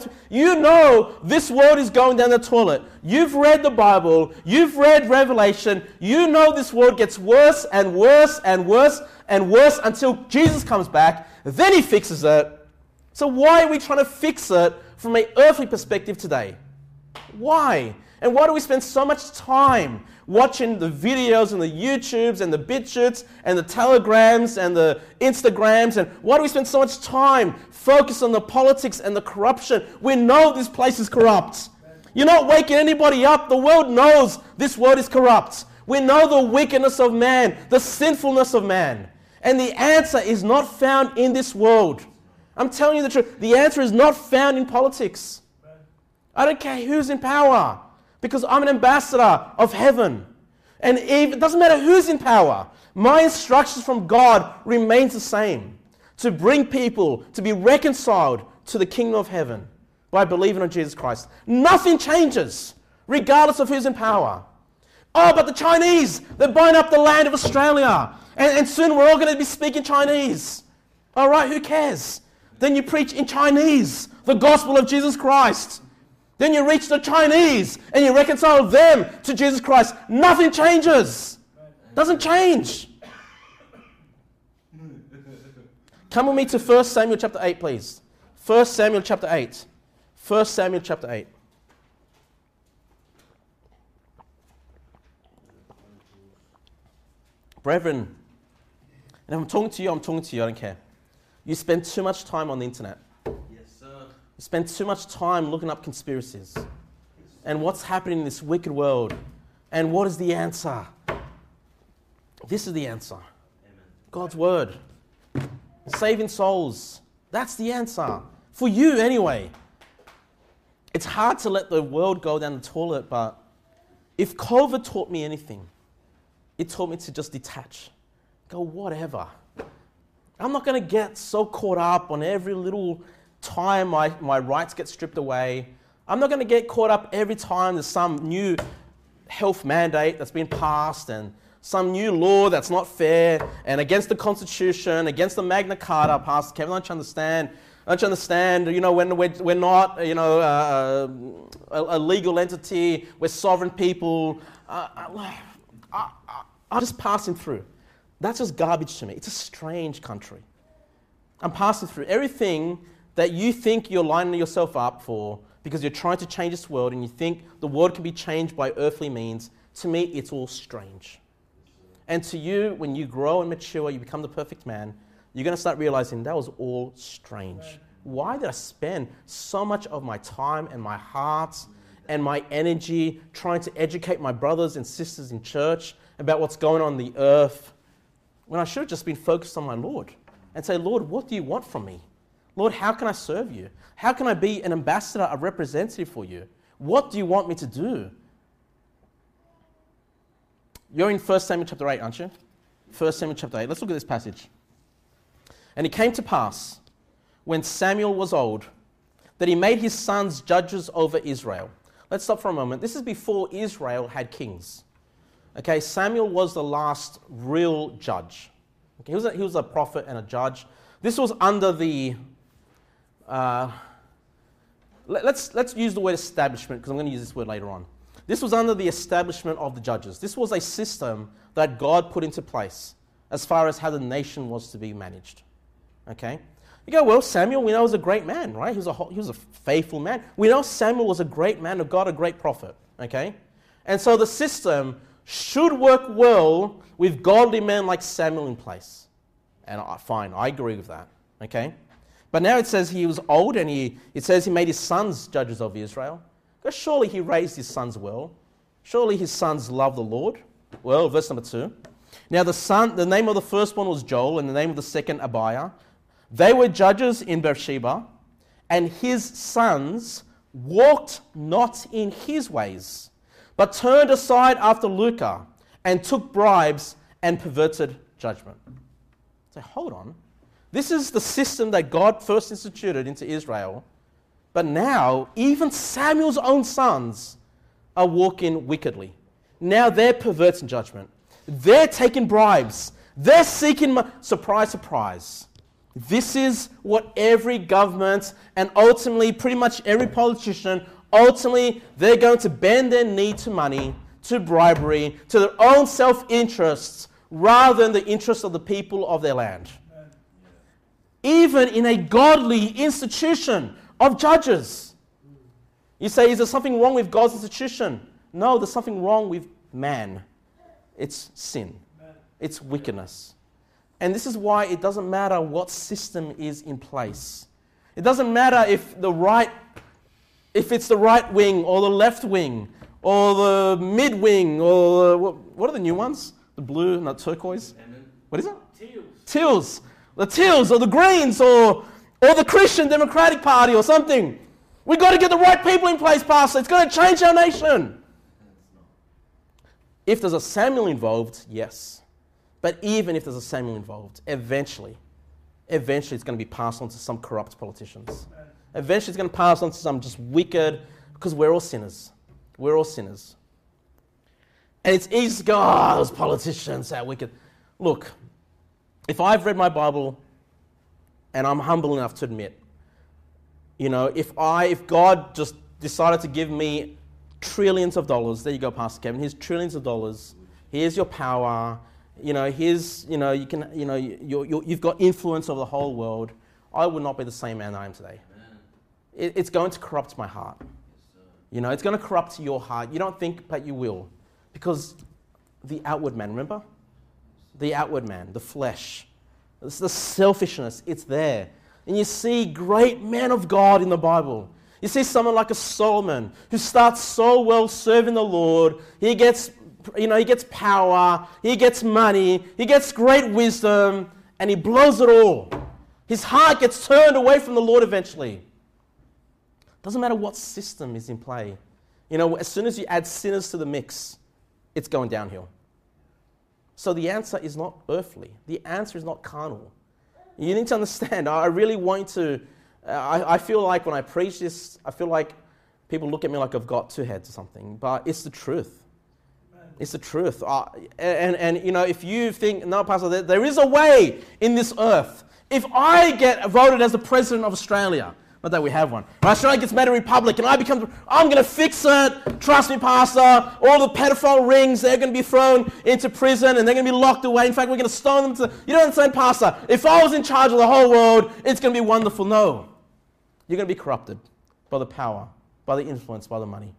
this world is going down the toilet. You've read the Bible. You've read Revelation. You know this world gets worse and worse and worse and worse until Jesus comes back. Then he fixes it. So why are we trying to fix it from an earthly perspective today? Why? And why do we spend so much time watching the videos and the YouTubes and the BitChutes and the Telegrams and the Instagrams? And why do we spend so much time focused on the politics and the corruption? We know this place is corrupt. You're not waking anybody up. The world knows this world is corrupt. We know the wickedness of man, the sinfulness of man. And the answer is not found in this world. I'm telling you the truth. The answer is not found in politics. I don't care who's in power, because I'm an ambassador of heaven. And it doesn't matter who's in power. My instructions from God remains the same. To bring people to be reconciled to the kingdom of heaven by believing on Jesus Christ. Nothing changes, regardless of who's in power. Oh, but the Chinese, they're buying up the land of Australia. And soon we're all going to be speaking Chinese. All right, who cares? Then you preach in Chinese the gospel of Jesus Christ. Then you reach the Chinese and you reconcile them to Jesus Christ. Nothing changes. Doesn't change. Come with me to 1 Samuel chapter 8, please. 1 Samuel chapter 8. 1 Samuel chapter 8. Brethren, and if I'm talking to you, I don't care. You spend too much time on the internet. Yes, sir. You spend too much time looking up conspiracies and what's happening in this wicked world. And what is the answer? This is the answer. Amen. God's word. Saving souls. That's the answer. For you, anyway. It's hard to let the world go down the toilet, but if COVID taught me anything, it taught me to just detach. Go, whatever. I'm not going to get so caught up on every little time my rights get stripped away. I'm not going to get caught up every time there's some new health mandate that's been passed and some new law that's not fair and against the Constitution, against the Magna Carta, Pastor Kevin. Don't you understand? When we're not, a legal entity, we're sovereign people. I'm just passing through. That's just garbage to me. It's a strange country. I'm passing through everything that you think you're lining yourself up for because you're trying to change this world and you think the world can be changed by earthly means. To me, it's all strange. And to you, when you grow and mature, you become the perfect man, you're going to start realizing that was all strange. Why did I spend so much of my time and my heart and my energy trying to educate my brothers and sisters in church about what's going on the earth, when I should have just been focused on my Lord and say, Lord, what do you want from me? Lord, how can I serve you? How can I be an ambassador, a representative for you? What do you want me to do? You're in 1 Samuel chapter 8, aren't you? 1 Samuel chapter 8. Let's look at this passage. And it came to pass, when Samuel was old, that he made his sons judges over Israel. Let's stop for a moment. This is before Israel had kings. Okay, Samuel was the last real judge. Okay, he was a prophet and a judge. This was under the... let's use the word establishment, because I'm going to use this word later on. This was under the establishment of the judges. This was a system that God put into place as far as how the nation was to be managed. Okay? You go, well, Samuel, we know was a great man, right? He was a faithful man. We know Samuel was a great man of God, a great prophet. Okay? And so the system should work well with godly men like Samuel in place. And fine, I agree with that. Okay? But now it says he was old, and it says he made his sons judges of Israel. Because surely he raised his sons well. Surely his sons loved the Lord. Well, verse number 2. Now the name of the firstborn was Joel, and the name of the second Abiah. They were judges in Beersheba, and his sons walked not in his ways, but turned aside after lucre, and took bribes and perverted judgment. So hold on. This is the system that God first instituted into Israel, but now even Samuel's own sons are walking wickedly. Now they're perverting judgment. They're taking bribes. They're seeking surprise, surprise. This is what every government and ultimately pretty much every politician, ultimately they're going to bend their knee to money, to bribery, to their own self-interests rather than the interests of the people of their land. Even in a godly institution of judges. You say, is there something wrong with God's institution? No, there's something wrong with man. It's sin. It's wickedness. And this is why it doesn't matter what system is in place. It doesn't matter if it's the right wing or the left wing or the mid wing or what are the new ones? The blue, not turquoise. What is it? Teals. The Teals or the Greens or the Christian Democratic Party or something. We've got to get the right people in place, Pastor. It's going to change our nation. If there's a Samuel involved, yes. But even if there's a Samuel involved, eventually it's going to be passed on to some corrupt politicians. Eventually it's going to pass on to some just wicked, because we're all sinners. We're all sinners. And it's easy to go, those politicians are wicked. Look, if I've read my Bible, and I'm humble enough to admit, if God just decided to give me trillions of dollars, there you go, Pastor Kevin, here's trillions of dollars, here's your power, you've got influence over the whole world, I would not be the same man I am today. It's going to corrupt my heart. It's going to corrupt your heart. You don't think, but you will. Because the outward man, remember? The outward man, the flesh, the selfishness, it's there. And you see great men of God in the Bible. You see someone like a Solomon who starts so well serving the Lord. He gets power, he gets money, he gets great wisdom, and he blows it all. His heart gets turned away from the Lord eventually. Doesn't matter what system is in play. As soon as you add sinners to the mix, it's going downhill. So the answer is not earthly. The answer is not carnal. You need to understand, I really want to, I feel like when I preach this, I feel like people look at me like I've got two heads or something, but it's the truth. It's the truth. If you think, no, Pastor, there is a way in this earth. If I get voted as the President of Australia, not that we have one, Australia gets made a republic and I'm going to fix it. Trust me, Pastor. All the pedophile rings, they're going to be thrown into prison and they're going to be locked away. In fact, we're going to stone them you don't understand, Pastor. If I was in charge of the whole world, it's going to be wonderful. No. You're going to be corrupted by the power, by the influence, by the money.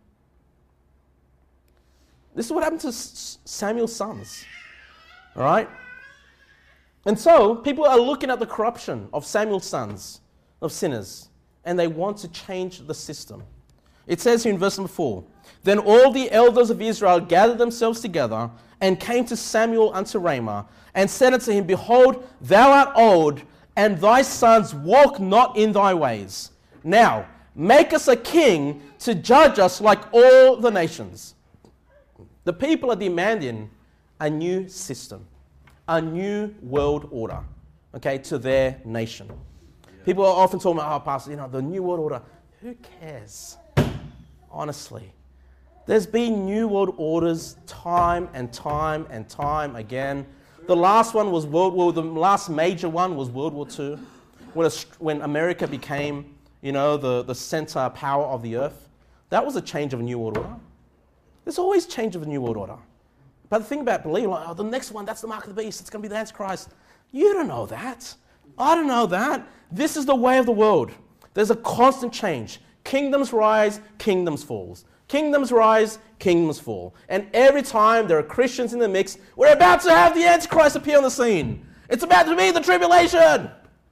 This is what happened to Samuel's sons. All right? And so, people are looking at the corruption of Samuel's sons, of sinners, and they want to change the system. It says here in verse number 4, Then all the elders of Israel gathered themselves together and came to Samuel unto Ramah and said unto him, Behold, thou art old, and thy sons walk not in thy ways. Now, make us a king to judge us like all the nations. The people are demanding a new system, a new world order, to their nation. People are often talking about, Pastor, the New World Order. Who cares? Honestly. There's been New World Orders time and time and time again. The last one was the last major one was World War II, when America became, the center power of the earth. That was a change of a New World Order. There's always change of the New World Order. But the thing about believing, like, oh, the next one, that's the mark of the beast, it's going to be the Antichrist. You don't know that. I don't know that. This is the way of the world. There's a constant change. Kingdoms rise, kingdoms fall. Kingdoms rise, kingdoms fall. And every time there are Christians in the mix, we're about to have the Antichrist appear on the scene. It's about to be the tribulation.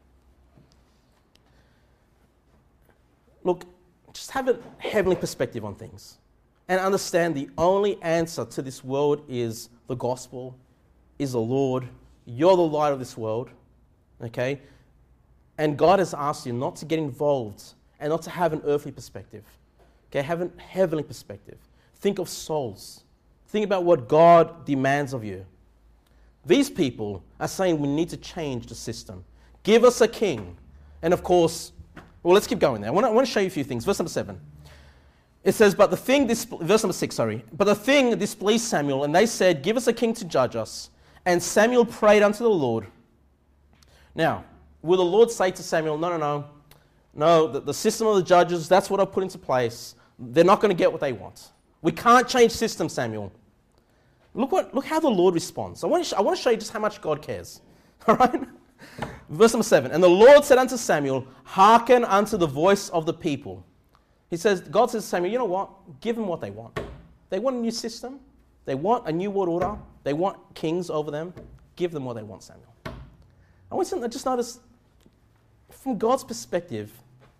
Look, just have a heavenly perspective on things and understand the only answer to this world is the gospel, is the Lord. You're the light of this world, okay? And God has asked you not to get involved and not to have an earthly perspective, okay? Have a heavenly perspective. Think of souls. Think about what God demands of you. These people are saying we need to change the system. Give us a king. And of course, well, let's keep going there. I want to show you a few things. Verse number 7. It says, verse number 6, sorry. But the thing displeased Samuel, and they said, give us a king to judge us. And Samuel prayed unto the Lord. Now, will the Lord say to Samuel, no, the system of the judges, that's what I've put into place. They're not going to get what they want. We can't change system, Samuel. Look how the Lord responds. I want to show you just how much God cares. All right? Verse number 7. And the Lord said unto Samuel, hearken unto the voice of the people. God says to Samuel, you know what? Give them what they want. They want a new system. They want a new world order. They want kings over them. Give them what they want, Samuel. I want you to just notice, from God's perspective,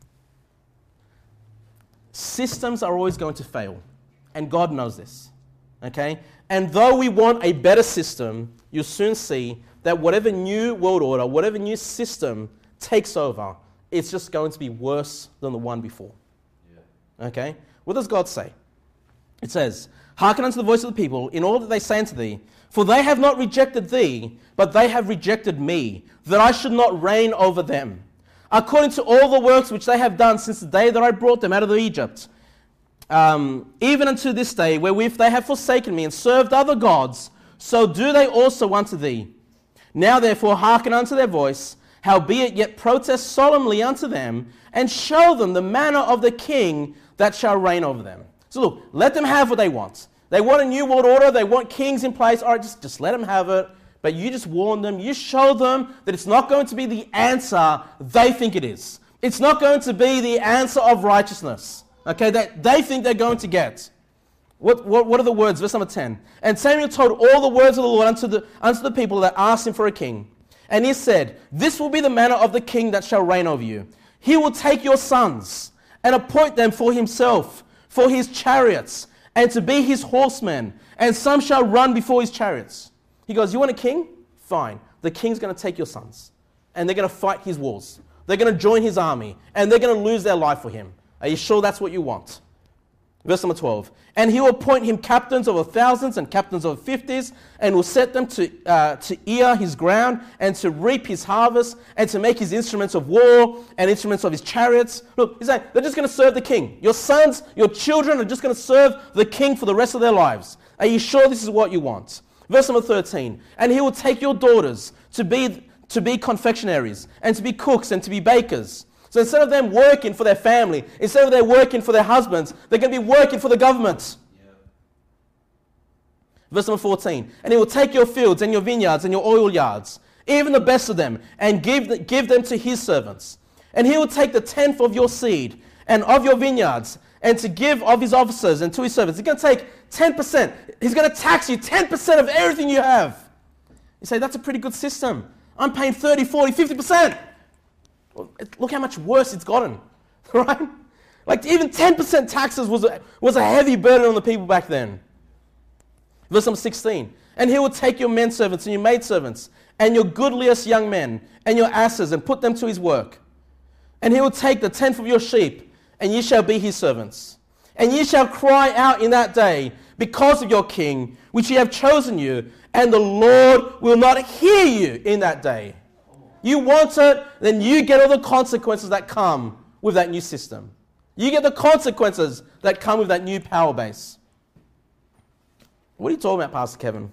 systems are always going to fail. And God knows this. Okay? And though we want a better system, you'll soon see that whatever new world order, whatever new system takes over, it's just going to be worse than the one before. Yeah. Okay? What does God say? It says, hearken unto the voice of the people, in all that they say unto thee, for they have not rejected thee, but they have rejected me, that I should not reign over them. According to all the works which they have done since the day that I brought them out of Egypt, even unto this day, wherewith they have forsaken me and served other gods, so do they also unto thee. Now therefore hearken unto their voice, howbeit yet protest solemnly unto them, and show them the manner of the king that shall reign over them. So look, let them have what they want. They want a new world order, they want kings in place. All right, just let them have it. But you just warn them, you show them that it's not going to be the answer they think it is. It's not going to be the answer of righteousness, okay, that they think they're going to get. What are the words? Verse number 10. And Samuel told all the words of the Lord unto the people that asked him for a king. And he said, this will be the manner of the king that shall reign over you. He will take your sons and appoint them for himself, for his chariots, and to be his horsemen, and some shall run before his chariots. He goes, you want a king? Fine. The king's going to take your sons, and they're going to fight his wars. They're going to join his army, and they're going to lose their life for him. Are you sure that's what you want? Verse number 12. And he will appoint him captains over thousands and captains over 50s, and will set them to ear his ground, and to reap his harvest, and to make his instruments of war, and instruments of his chariots. Look, he's saying, they're just going to serve the king. Your sons, your children are just going to serve the king for the rest of their lives. Are you sure this is what you want? Verse number 13. And he will take your daughters to be confectionaries, and to be cooks, and to be bakers. So instead of them working for their family, instead of them working for their husbands, they're going to be working for the government. Yeah. Verse number 14. And he will take your fields and your vineyards and your oil yards, even the best of them, and give them to his servants. And he will take the tenth of your seed and of your vineyards, and to give of his officers and to his servants. He's going to take 10%. He's going to tax you 10% of everything you have. You say, that's a pretty good system. I'm paying 30, 40, 50%. Look how much worse it's gotten, right? Like even 10% taxes was a heavy burden on the people back then. Verse number 16. And he will take your men servants and your maid servants and your goodliest young men and your asses and put them to his work. And he will take the tenth of your sheep, and ye shall be his servants. And ye shall cry out in that day because of your king, which ye have chosen you, and the Lord will not hear you in that day. You want it, then you get all the consequences that come with that new system. You get the consequences that come with that new power base. What are you talking about, Pastor Kevin?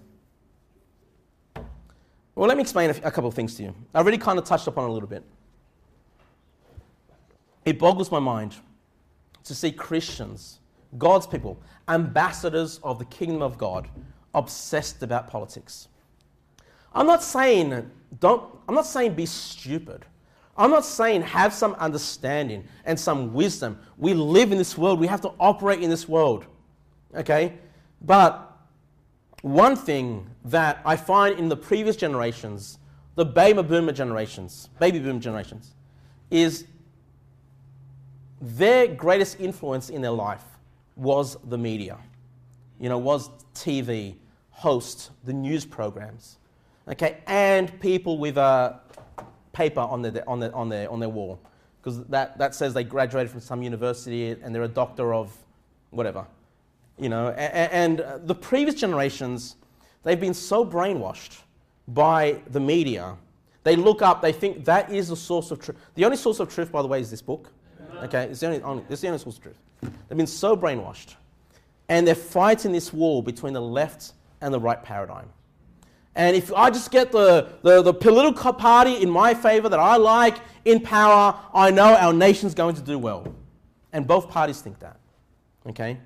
Well, let me explain a couple of things to you. I already kind of touched upon it a little bit. It boggles my mind to see Christians God's people, ambassadors of the kingdom of God, obsessed about politics. I'm not saying be stupid. I'm not saying have some understanding and some wisdom. We live in this world. We have to operate in this world. Okay? But one thing that I find in the previous generations, the baby boom generations, is their greatest influence in their life was the media. Was TV, hosts, the news programs. Okay? And people with a paper on their wall, because that says they graduated from some university and they're a doctor of whatever, And the previous generations, they've been so brainwashed by the media. They look up, they think that is the source of truth. The only source of truth, by the way, is this book. Okay, it's the only source of truth. They've been so brainwashed, and they're fighting this war between the left and the right paradigm. And if I just get the political party in my favor that I like in power, I know our nation's going to do well. And both parties think that. Okay?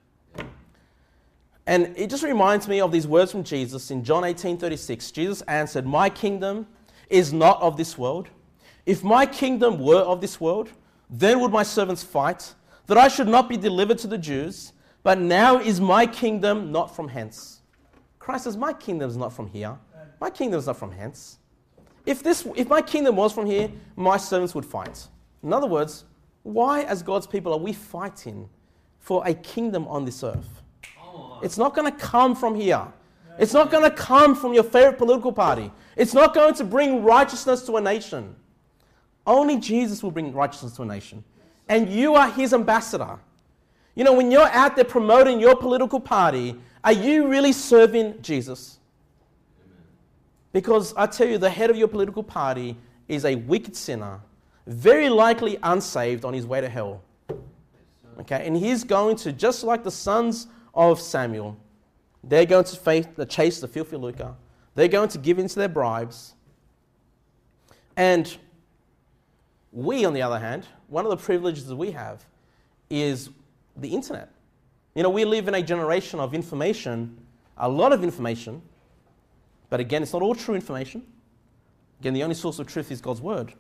And it just reminds me of these words from Jesus in John 18:36. Jesus answered, "My kingdom is not of this world. If my kingdom were of this world, then would my servants fight, that I should not be delivered to the Jews. But now is my kingdom not from hence." Christ says, my kingdom is not from here. My kingdom is not from hence. If my kingdom was from here, my servants would fight. In other words, why as God's people are we fighting for a kingdom on this earth? It's not going to come from here. It's not going to come from your favorite political party. It's not going to bring righteousness to a nation. Only Jesus will bring righteousness to a nation. And you are his ambassador. When you're out there promoting your political party, are you really serving Jesus? Because I tell you, the head of your political party is a wicked sinner, very likely unsaved on his way to hell. Okay, and he's going to, just like the sons of Samuel, they're going to chase the filthy lucre. They're going to give into their bribes. And we, on the other hand, one of the privileges that we have is the internet. We live in a generation of information, a lot of information, but again, it's not all true information. Again, the only source of truth is God's word.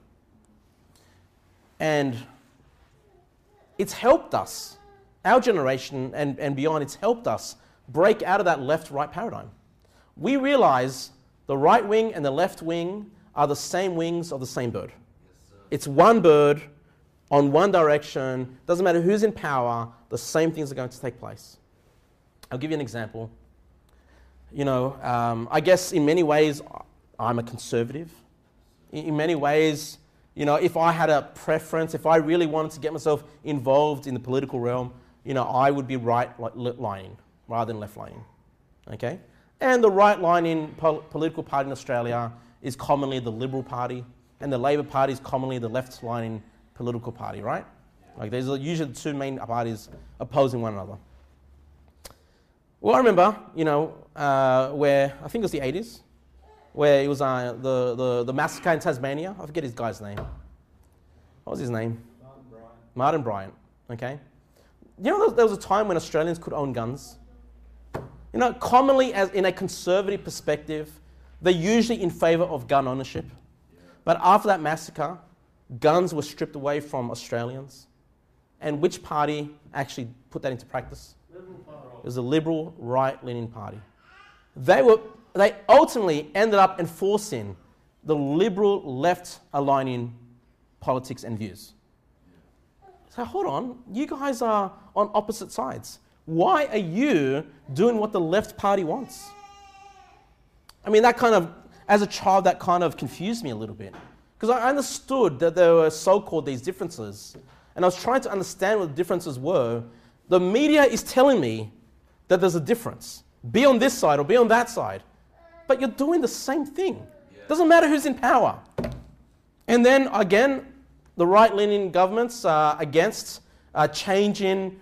And it's helped us, our generation and beyond, it's helped us break out of that left-right paradigm. We realize the right wing and the left wing are the same wings of the same bird. It's one bird on one direction. Doesn't matter who's in power, the same things are going to take place. I'll give you an example. I guess in many ways, I'm a conservative. In many ways, if I had a preference, if I really wanted to get myself involved in the political realm, I would be right-lining rather than left-lining. Okay? And the right-lining political party in Australia is commonly the Liberal Party, and the Labor Party is commonly the left-lining political party, right? Like there's usually the two main parties opposing one another. Well, I remember, where I think it was the 80s, where it was the massacre in Tasmania. I forget his guy's name. What was his name? Martin Bryant. Okay. There was a time when Australians could own guns. Commonly, as in a conservative perspective, they're usually in favour of gun ownership. But after that massacre, guns were stripped away from Australians. And which party actually put that into practice? It was the Liberal right-leaning party. They ultimately ended up enforcing the liberal left-aligning politics and views. So hold on, you guys are on opposite sides. Why are you doing what the left party wants? I mean, as a child, that kind of confused me a little bit. Because I understood that there were so-called these differences. And I was trying to understand what the differences were. The media is telling me that there's a difference. Be on this side or be on that side. But you're doing the same thing. Doesn't matter who's in power. And then, again, the right-leaning governments are against changing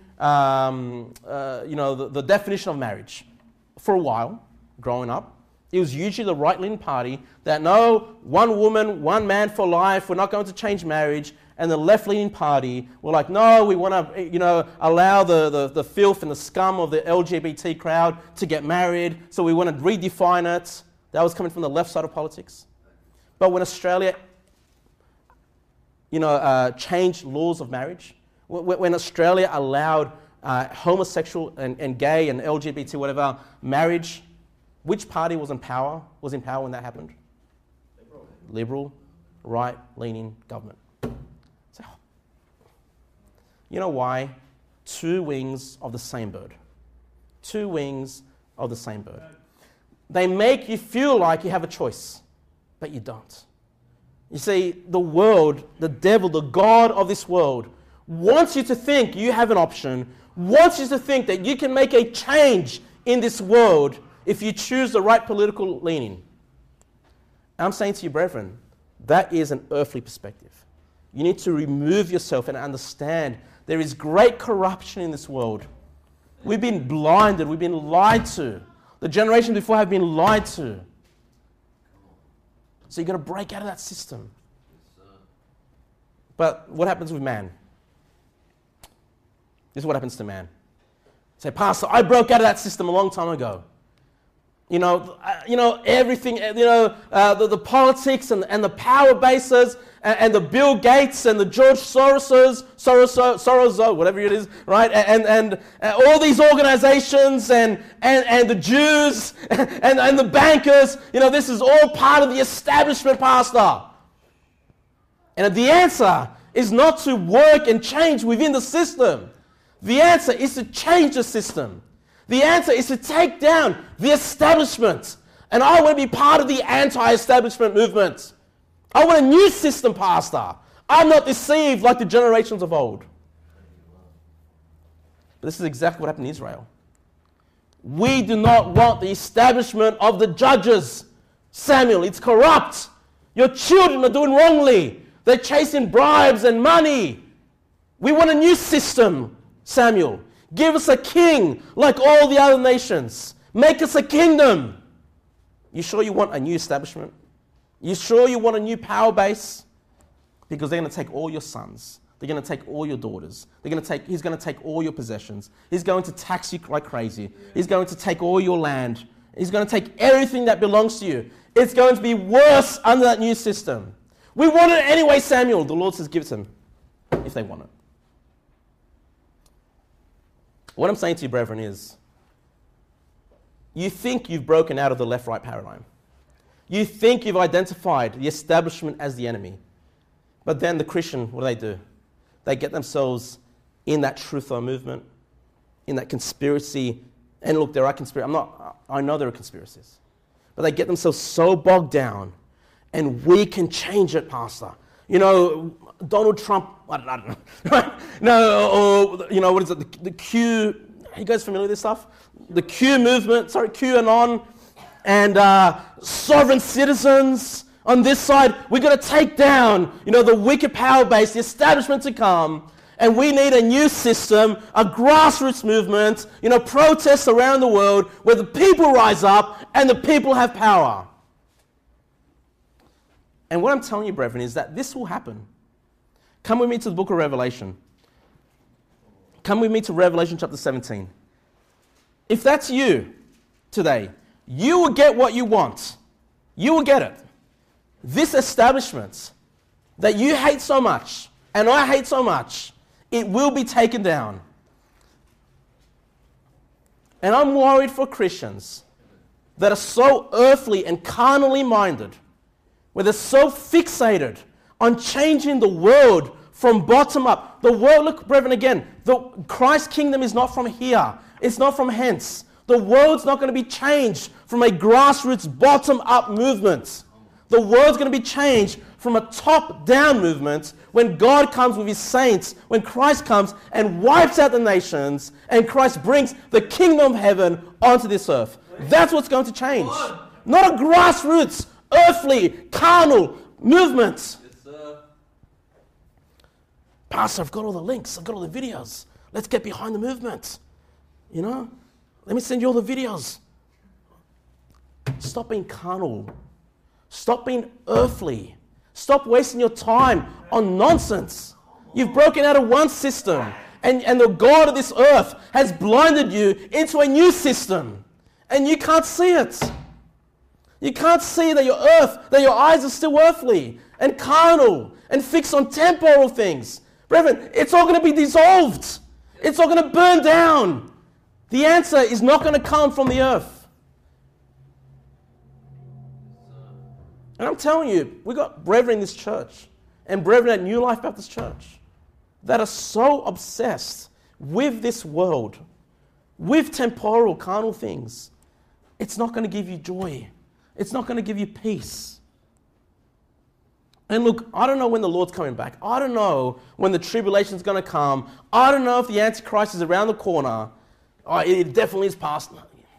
the definition of marriage. For a while, growing up, it was usually the right-leaning party that, no, one woman, one man for life, we're not going to change marriage. and the left-leaning party were like, no, we want to, allow the filth and the scum of the LGBT crowd to get married, so we want to redefine it. That was coming from the left side of politics. But when Australia, changed laws of marriage, when Australia allowed homosexual and gay and LGBT, whatever, marriage, which party was in power when that happened? Liberal, right-leaning government. So, you know why? Two wings of the same bird. Two wings of the same bird. They make you feel like you have a choice, but you don't. You see, the world, the devil, the God of this world, wants you to think you have an option, wants you to think that you can make a change in this world if you choose the right political leaning. I'm saying to you, brethren, that is an earthly perspective. You need to remove yourself and understand there is great corruption in this world. We've been blinded, we've been lied to. The generation before have been lied to. So you've got to break out of that system. But what happens with man? This is what happens to man. Say, Pastor, I broke out of that system a long time ago. Everything, the politics and the power bases and the Bill Gates and the George Soros, whatever it is, right? And all these organizations and the Jews and the bankers, this is all part of the establishment, Pastor. And the answer is not to work and change within the system. The answer is to change the system. The answer is to take down the establishment. And I want to be part of the anti-establishment movement. I want a new system, Pastor. I'm not deceived like the generations of old. But this is exactly what happened in Israel. We do not want the establishment of the judges. Samuel, it's corrupt. Your children are doing wrongly. They're chasing bribes and money. We want a new system, Samuel. Give us a king like all the other nations. Make us a kingdom. You sure you want a new establishment? You sure you want a new power base? Because they're going to take all your sons. They're going to take all your daughters. He's going to take all your possessions. He's going to tax you like crazy. He's going to take all your land. He's going to take everything that belongs to you. It's going to be worse under that new system. We want it anyway, Samuel. The Lord says, give it to them if they want it. What I'm saying to you, brethren, is you think you've broken out of the left-right paradigm. You think you've identified the establishment as the enemy. But then the Christian, what do? They get themselves in that truther movement, in that conspiracy. And look, there are conspiracies. I know there are conspiracies. But they get themselves so bogged down. And we can change it, Pastor. Donald Trump, I don't know. What is it? The Q, are you guys familiar with this stuff? The Q movement, QAnon, and sovereign citizens. On this side, we're going to take down, the wicked power base, the establishment to come, and we need a new system, a grassroots movement, protests around the world where the people rise up and the people have power. And what I'm telling you, brethren, is that this will happen. Come with me to the book of Revelation. Come with me to Revelation chapter 17. If that's you today, you will get what you want. You will get it. This establishment that you hate so much, and I hate so much, it will be taken down. And I'm worried for Christians that are so earthly and carnally minded, where they're so fixated on changing the world from bottom up. The world, look, brethren, again, the Christ's kingdom is not from here. It's not from hence. The world's not going to be changed from a grassroots bottom-up movement. The world's going to be changed from a top-down movement when God comes with his saints, when Christ comes and wipes out the nations, and Christ brings the kingdom of heaven onto this earth. That's what's going to change. Not a grassroots, earthly, carnal movement. Yes, sir. Pastor, I've got all the links. I've got all the videos. Let's get behind the movement. Let me send you all the videos. Stop being carnal. Stop being earthly. Stop wasting your time on nonsense. You've broken out of one system, and the God of this earth has blinded you into a new system, and you can't see it. You can't see that your eyes are still earthly and carnal and fixed on temporal things. Brethren, it's all going to be dissolved. It's all going to burn down. The answer is not going to come from the earth. And I'm telling you, we've got brethren in this church and brethren at New Life Baptist Church that are so obsessed with this world, with temporal, carnal things. It's not going to give you joy. It's not going to give you peace. And look, I don't know when the Lord's coming back. I don't know when the tribulation is going to come. I don't know if the Antichrist is around the corner. Oh, it definitely is past.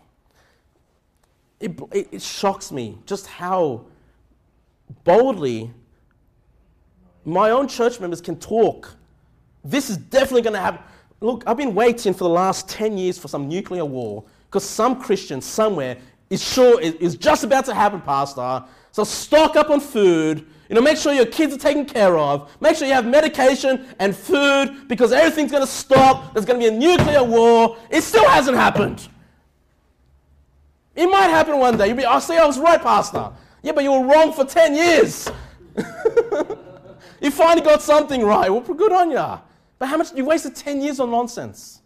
It shocks me just how boldly my own church members can talk. This is definitely going to happen. Look, I've been waiting for the last 10 years for some nuclear war because some Christian somewhere is just about to happen, Pastor. So stock up on food. Make sure your kids are taken care of. Make sure you have medication and food because everything's going to stop. There's going to be a nuclear war. It still hasn't happened. It might happen one day. You'll be, I'll say I was right, Pastor. Yeah, but you were wrong for 10 years. You finally got something right. Well, good on you. But how much? You wasted 10 years on nonsense.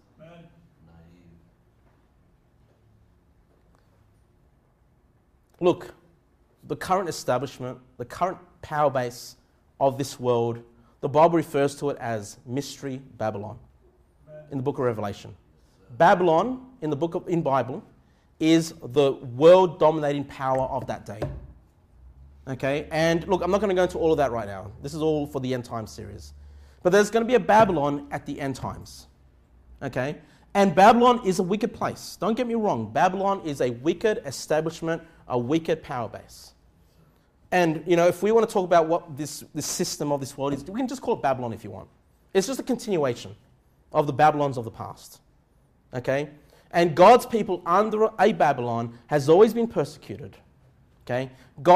Look, the current establishment, the current power base of this world, the Bible refers to it as Mystery Babylon in the book of Revelation. Babylon in the Bible is the world-dominating power of that day. Okay, and look, I'm not going to go into all of that right now. This is all for the End Times series. But there's going to be a Babylon at the end times. Okay, and Babylon is a wicked place. Don't get me wrong. Babylon is a wicked establishment, a wicked power base. And, if we want to talk about what this system of this world is, we can just call it Babylon if you want. It's just a continuation of the Babylons of the past. Okay? And God's people under a Babylon has always been persecuted. Okay?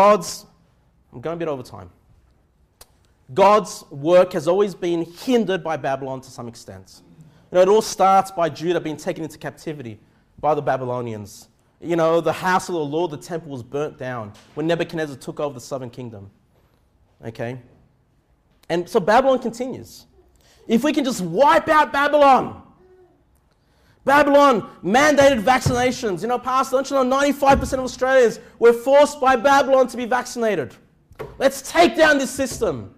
I'm going a bit over time. God's work has always been hindered by Babylon to some extent. It all starts by Judah being taken into captivity by the Babylonians. The house of the Lord, the temple was burnt down when Nebuchadnezzar took over the southern kingdom. Okay? And so Babylon continues. If we can just wipe out Babylon. Babylon mandated vaccinations. Pastor, don't you know 95% of Australians were forced by Babylon to be vaccinated? Let's take down this system.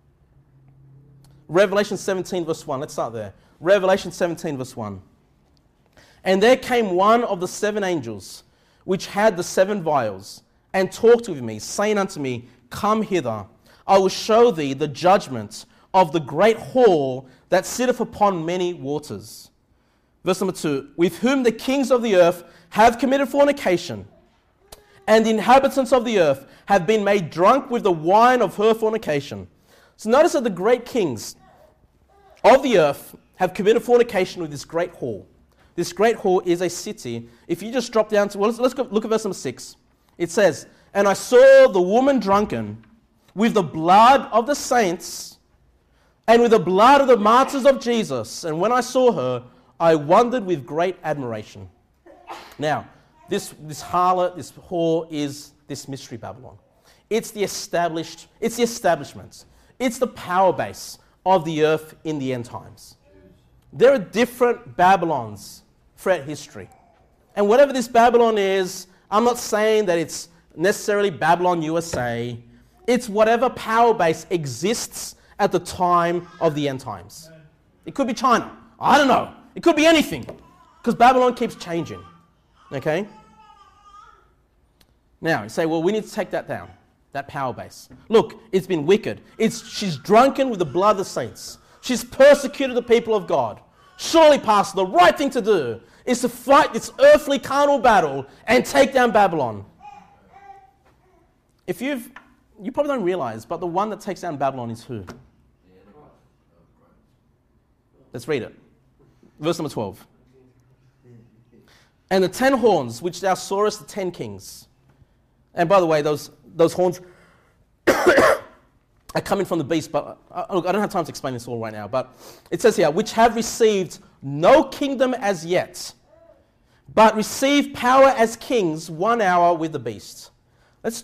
Revelation 17 verse 1. Let's start there. Revelation 17 verse 1. And there came one of the 7 angels, which had the 7 vials, and talked with me, saying unto me, Come hither, I will show thee the judgment of the great whore that sitteth upon many waters. Verse number 2, with whom the kings of the earth have committed fornication, and the inhabitants of the earth have been made drunk with the wine of her fornication. So notice that the great kings of the earth have committed fornication with this great whore. This great whore is a city. If you just drop down to, let's go, look at verse number 6. It says, And I saw the woman drunken with the blood of the saints and with the blood of the martyrs of Jesus. And when I saw her, I wondered with great admiration. Now, this harlot, this whore is this mystery Babylon. It's the establishment. It's the power base of the earth in the end times. There are different Babylons throughout history. And whatever this Babylon is, I'm not saying that it's necessarily Babylon USA. It's whatever power base exists at the time of the end times. It could be China. I don't know. It could be anything. Because Babylon keeps changing. Okay? Now, you say, well, we need to take that down. That power base. Look, it's been wicked. She's drunken with the blood of the saints. She's persecuted the people of God. Surely, Pastor, the right thing to do is to fight this earthly carnal battle and take down Babylon. You probably don't realize, but the one that takes down Babylon is who? Let's read it. Verse number 12. And the 10 horns which thou sawest, the 10 kings. And by the way, those horns are coming from the beast, but look, I don't have time to explain this all right now, but it says here, which have received no kingdom as yet, but receive power as kings 1 hour with the beast. Let's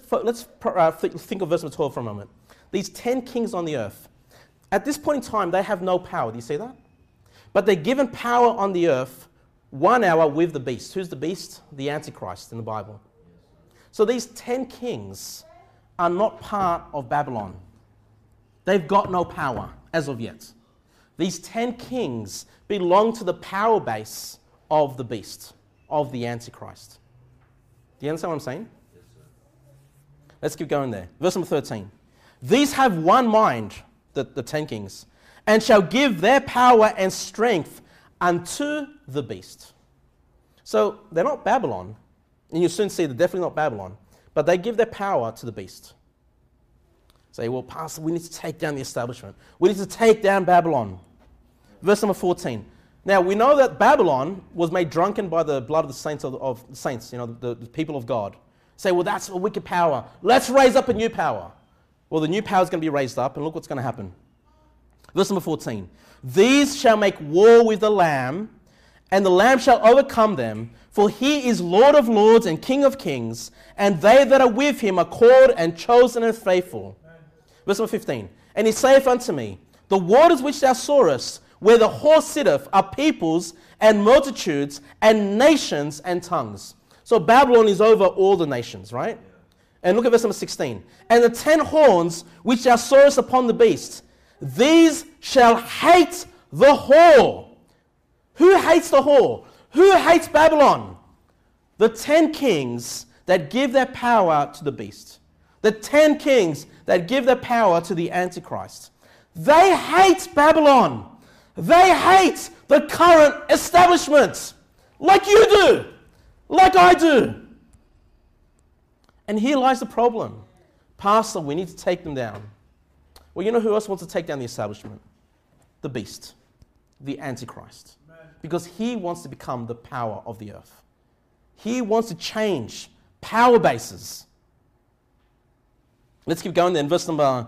think of verse number 12 for a moment. These 10 kings on the earth, at this point in time, they have no power. Do you see that? But they're given power on the earth 1 hour with the beast. Who's the beast? The Antichrist in the Bible. So these 10 kings are not part of Babylon. They've got no power as of yet. These 10 kings belong to the power base of the beast, of the Antichrist. Do you understand what I'm saying? Yes, sir. Let's keep going there. Verse number 13. These have one mind, the 10 kings, and shall give their power and strength unto the beast. So they're not Babylon, and you'll soon see they're definitely not Babylon, but they give their power to the beast. Say, well, Pastor, we need to take down the establishment. We need to take down Babylon. Verse number 14. Now, we know that Babylon was made drunken by the blood of the saints, the people of God. Say, well, that's a wicked power. Let's raise up a new power. Well, the new power is going to be raised up, and look what's going to happen. Verse number 14. These shall make war with the Lamb, and the Lamb shall overcome them, for he is Lord of lords and King of kings, and they that are with him are called and chosen and faithful. Verse number 15. And he saith unto me, the waters which thou sawest, where the horse sitteth, are peoples and multitudes and nations and tongues. So Babylon is over all the nations, right? Yeah. And look at verse number 16. And the 10 horns which thou sawest upon the beast, these shall hate the whore. Who hates the whore? Who hates Babylon? The 10 kings that give their power to the beast. The 10 kings that give their power to the Antichrist. They hate Babylon. They hate the current establishment. Like you do. Like I do. And here lies the problem. Pastor, we need to take them down. Well, you know who else wants to take down the establishment? The beast. The Antichrist. Because he wants to become the power of the earth. He wants to change power bases. Let's keep going then. Verse number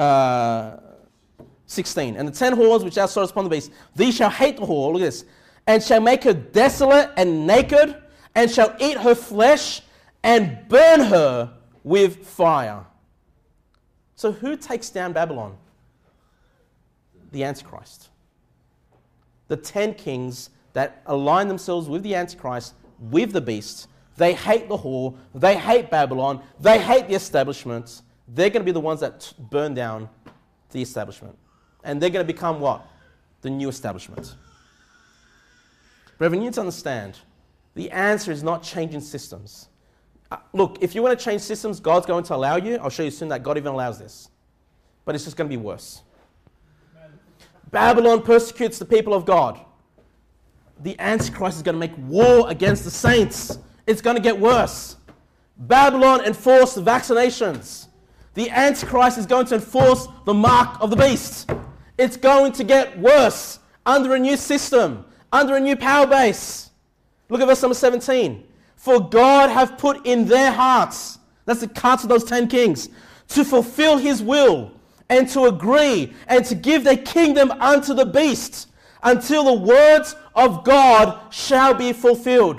16. And the 10 horns which thou sawest upon the beast, these shall hate the whore, look at this, and shall make her desolate and naked, and shall eat her flesh, and burn her with fire. So who takes down Babylon? The Antichrist. The 10 kings that align themselves with the Antichrist, with the beast. They hate the whore. They hate Babylon. They hate the establishment. They're going to be the ones that burn down the establishment. And they're going to become what? The new establishment. Brethren, you need to understand, the answer is not changing systems. Look, if you want to change systems, God's going to allow you. I'll show you soon that God even allows this. But it's just going to be worse. Babylon persecutes the people of God. The Antichrist is going to make war against the saints. It's going to get worse. Babylon enforced vaccinations. The Antichrist is going to enforce the mark of the beast. It's going to get worse under a new system, under a new power base. Look at verse number 17. For God hath put in their hearts, that's the hearts of those 10 kings, to fulfill his will and to agree and to give their kingdom unto the beast until the words of God shall be fulfilled.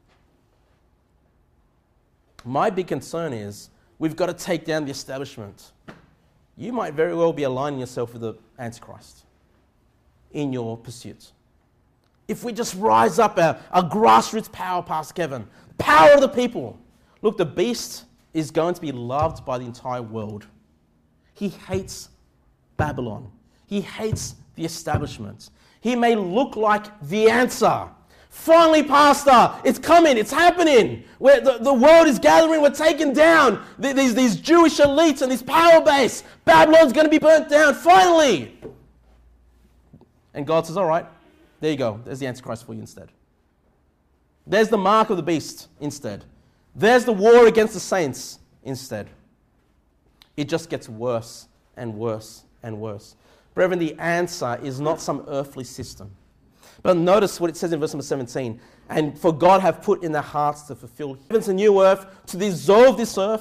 My big concern is we've got to take down the establishment. You might very well be aligning yourself with the Antichrist in your pursuit. If we just rise up a grassroots power, Pastor Kevin, power of the people. Look, the beast is going to be loved by the entire world. He hates Babylon. He hates the establishment. He may look like the answer. Finally, Pastor, it's coming, it's happening. Where the world is gathering, we're taking down these Jewish elites and this power base. Babylon's going to be burnt down, finally. And God says, all right, there you go. There's the Antichrist for you instead. There's the mark of the beast instead. There's the war against the saints instead. It just gets worse and worse and worse. Brethren, the answer is not some earthly system. But notice what it says in verse number 17. And for God hath put in their hearts to fulfill heavens and new earth, to dissolve this earth,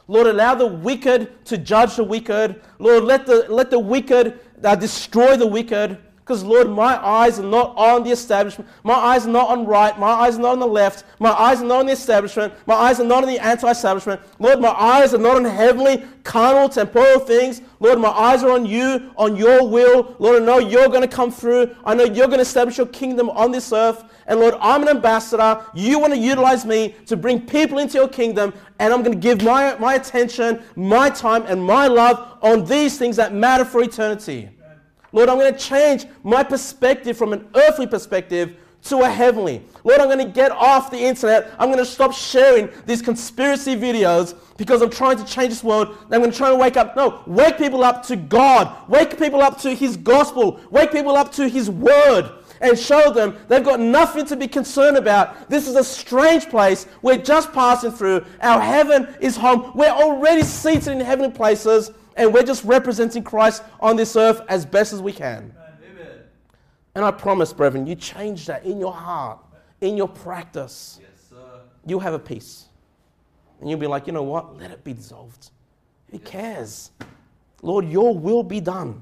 Lord, allow the wicked to judge the wicked. Lord, let the wicked destroy the wicked. Because, Lord, my eyes are not on the establishment. My eyes are not on right. My eyes are not on the left. My eyes are not on the establishment. My eyes are not on the anti-establishment. Lord, my eyes are not on heavenly, carnal, temporal things. Lord, my eyes are on you, on your will. Lord, I know you're going to come through. I know you're going to establish your kingdom on this earth. And, Lord, I'm an ambassador. You want to utilize me to bring people into your kingdom. And I'm going to give my attention, my time, and my love on these things that matter for eternity. Lord, I'm going to change my perspective from an earthly perspective to a heavenly. Lord, I'm going to get off the internet. I'm going to stop sharing these conspiracy videos because I'm trying to change this world. I'm going to try to wake people up to God. Wake people up to His gospel. Wake people up to His word and show them they've got nothing to be concerned about. This is a strange place. We're just passing through. Our heaven is home. We're already seated in heavenly places. And we're just representing Christ on this earth as best as we can. Amen. And I promise, brethren, you change that in your heart, in your practice. Yes, sir. You'll have a peace. And you'll be like, you know what? Let it be dissolved. Who cares? Lord, your will be done.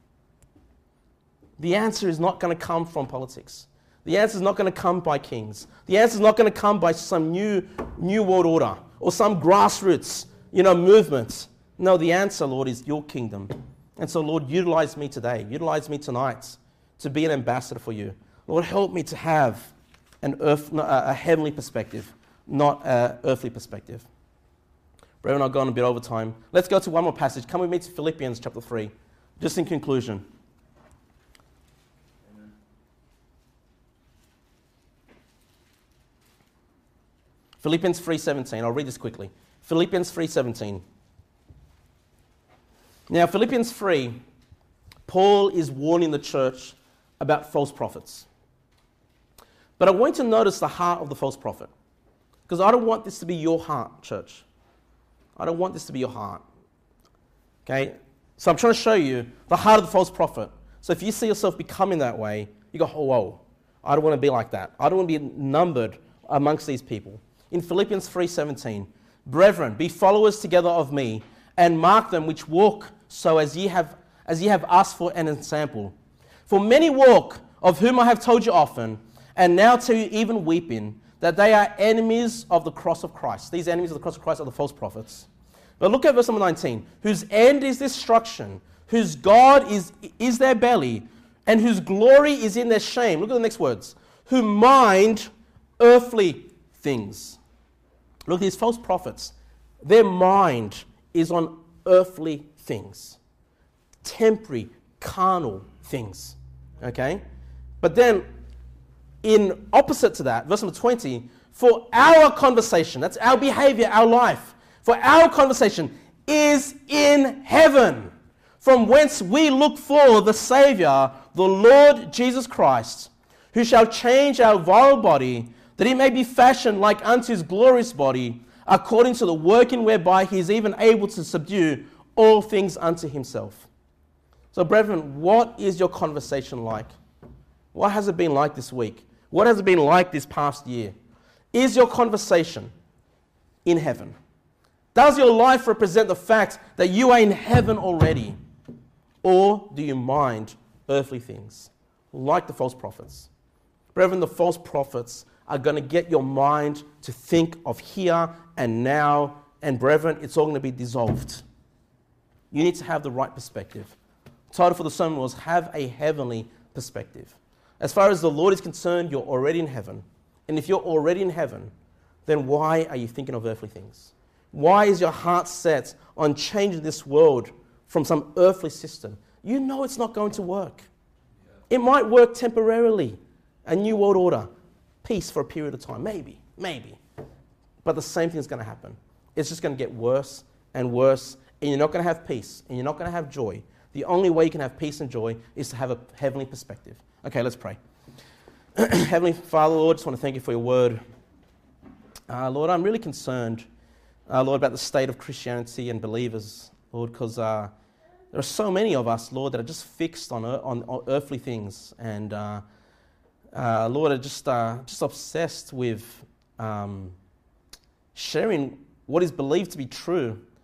The answer is not going to come from politics. The answer is not going to come by kings. The answer is not going to come by some new world order or some grassroots, movement. No, the answer, Lord, is your kingdom. And so, Lord, utilize me today. Utilize me tonight to be an ambassador for you. Lord, help me to have a heavenly perspective, not an earthly perspective. Brethren, I've gone a bit over time. Let's go to one more passage. Come with me to Philippians chapter 3, just in conclusion. Amen. Philippians 3:17. I'll read this quickly. Philippians 3:17. Now, Philippians 3, Paul is warning the church about false prophets. But I want you to notice the heart of the false prophet. Because I don't want this to be your heart, church. I don't want this to be your heart. Okay? So I'm trying to show you the heart of the false prophet. So if you see yourself becoming that way, you go, oh, whoa, I don't want to be like that. I don't want to be numbered amongst these people. In Philippians 3:17, brethren, be followers together of me, and mark them which walk so as ye have asked for an example. For many walk, of whom I have told you often, and now tell you even weeping, that they are enemies of the cross of Christ. These enemies of the cross of Christ are the false prophets. But look at verse number 19. Whose end is destruction, whose God is their belly, and whose glory is in their shame. Look at the next words. Who mind earthly things. Look at these false prophets. Their mind is on earthly things, temporary, carnal things, okay? But then, in opposite to that, verse number 20, for our conversation, that's our behavior, our life, for our conversation is in heaven, from whence we look for the Savior, the Lord Jesus Christ, who shall change our vile body, that it may be fashioned like unto his glorious body, according to the working whereby he is even able to subdue all things unto himself. So, brethren, what is your conversation like? What has it been like this week? What has it been like this past year? Is your conversation in heaven? Does your life represent the fact that you are in heaven already? Or do you mind earthly things, like the false prophets? Brethren, the false prophets are going to get your mind to think of here and now, and brethren, it's all going to be dissolved. You need to have the right perspective. The title for the sermon was, Have a Heavenly Perspective. As far as the Lord is concerned, you're already in heaven. And if you're already in heaven, then why are you thinking of earthly things? Why is your heart set on changing this world from some earthly system? You know it's not going to work. It might work temporarily, a new world order, peace for a period of time, maybe. But the same thing is going to happen. It's just going to get worse and worse, and you're not going to have peace, and you're not going to have joy. The only way you can have peace and joy is to have a heavenly perspective. Okay, let's pray. Heavenly Father, Lord, I just want to thank you for your word. Lord, I'm really concerned, Lord, about the state of Christianity and believers, Lord, because there are so many of us, Lord, that are just fixed on earthly things, and Lord, are just obsessed with sharing what is believed to be true,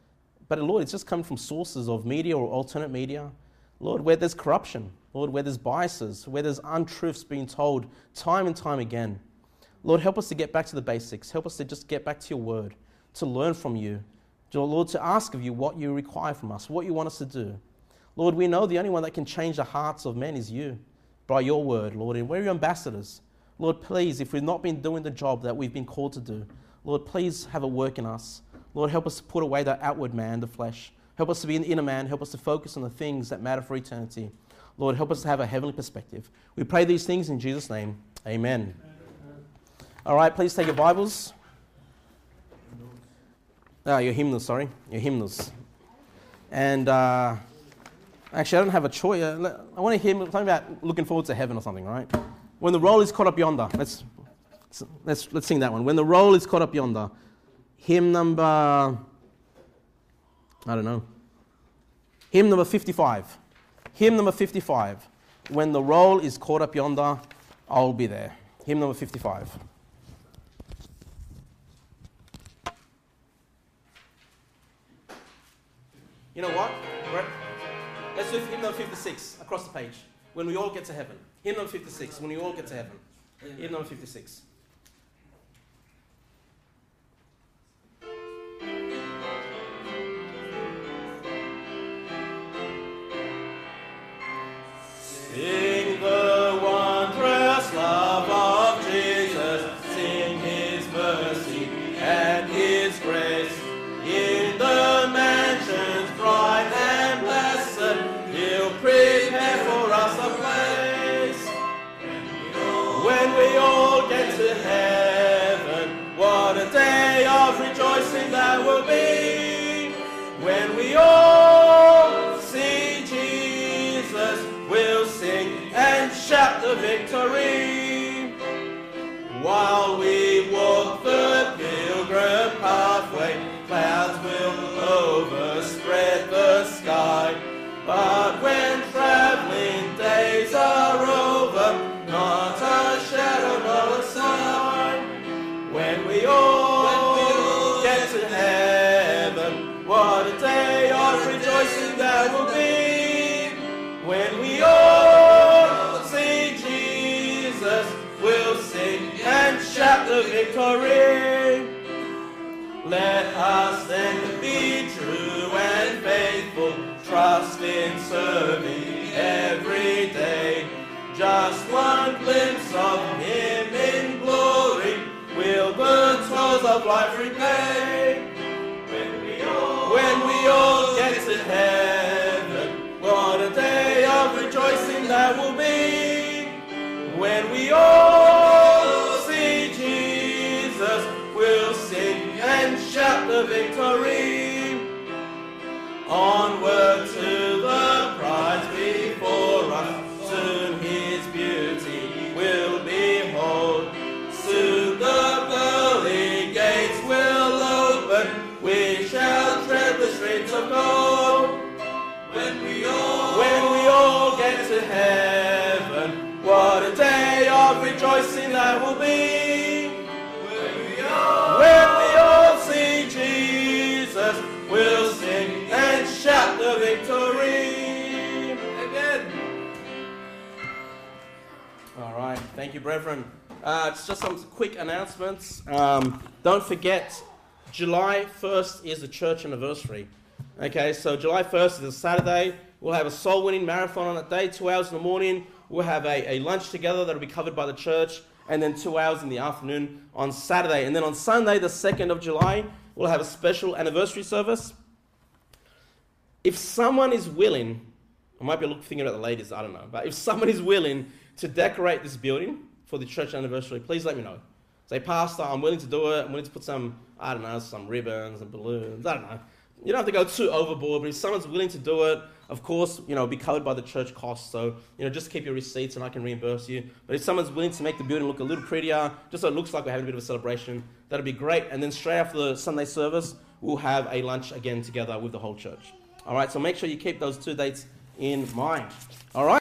But Lord, it's just coming from sources of media or alternate media. Lord, where there's corruption. Lord, where there's biases, where there's untruths being told time and time again. Lord, help us to get back to the basics. Help us to just get back to your word, to learn from you. Lord, to ask of you what you require from us, what you want us to do. Lord, we know the only one that can change the hearts of men is you, by your word, Lord, and we're your ambassadors. Lord, please, if we've not been doing the job that we've been called to do, Lord, please have a work in us. Lord, help us to put away the outward man, the flesh. Help us to be an inner man. Help us to focus on the things that matter for eternity. Lord, help us to have a heavenly perspective. We pray these things in Jesus' name. Amen. All right, please take your Bibles. Your hymnals, sorry. Your hymnals. And actually, I don't have a choice. I want to hear something about looking forward to heaven or something, right? When the roll is caught up yonder. Let's sing that one. When the roll is caught up yonder. Hymn number, I don't know. Hymn number 55. Hymn number 55. When the roll is caught up yonder, I'll be there. Hymn number 55. You know what? Let's do hymn number 56 across the page. When we all get to heaven. Hymn number 56. When we all get to heaven. Hymn number 56. Sing the wondrous love of Jesus, sing his mercy and his grace. In the mansions bright and blessed, he'll prepare for us a place. When we all get to heaven, what a day of rejoicing that will be. When we all see Jesus, we'll sing and shout the victory. While we walk the pilgrim pathway, clouds will overspread the sky. But when traveling days are over, not a shadow, not a sign. When we all get to heaven, what a day of rejoicing that will be. When we all see Jesus, we'll sing and shout the victory. Let us then be true and faithful, trust in serving every day. Just one glimpse of him in glory will the toils of life repay. When we all get to heaven, what a day of rejoicing that will be. When we all see Jesus, we'll sing and shout the victory. Onward to the prize before us, soon his beauty will behold. Soon the pearly gates will open, we shall tread the streets of gold. When we all get to heaven, what a day of rejoicing that will be. When we all see Jesus, we'll sing and shout the victory. Again. All right, thank you, brethren. It's just some quick announcements. Don't forget, July 1st is the church anniversary. Okay, so July 1st is a Saturday. We'll have a soul-winning marathon on that day, 2 hours in the morning. We'll have a lunch together that'll be covered by the church, and then 2 hours in the afternoon on Saturday. And then on Sunday, the 2nd of July, we'll have a special anniversary service. If someone is willing, I might be thinking about the ladies, I don't know, but if someone is willing to decorate this building for the church anniversary, please let me know. Say, Pastor, I'm willing to do it. I'm willing to put some ribbons and balloons, I don't know. You don't have to go too overboard, but if someone's willing to do it, of course, be covered by the church costs. So, just keep your receipts and I can reimburse you. But if someone's willing to make the building look a little prettier, just so it looks like we're having a bit of a celebration, that'd be great. And then straight after the Sunday service, we'll have a lunch again together with the whole church. All right, so make sure you keep those 2 dates in mind. All right.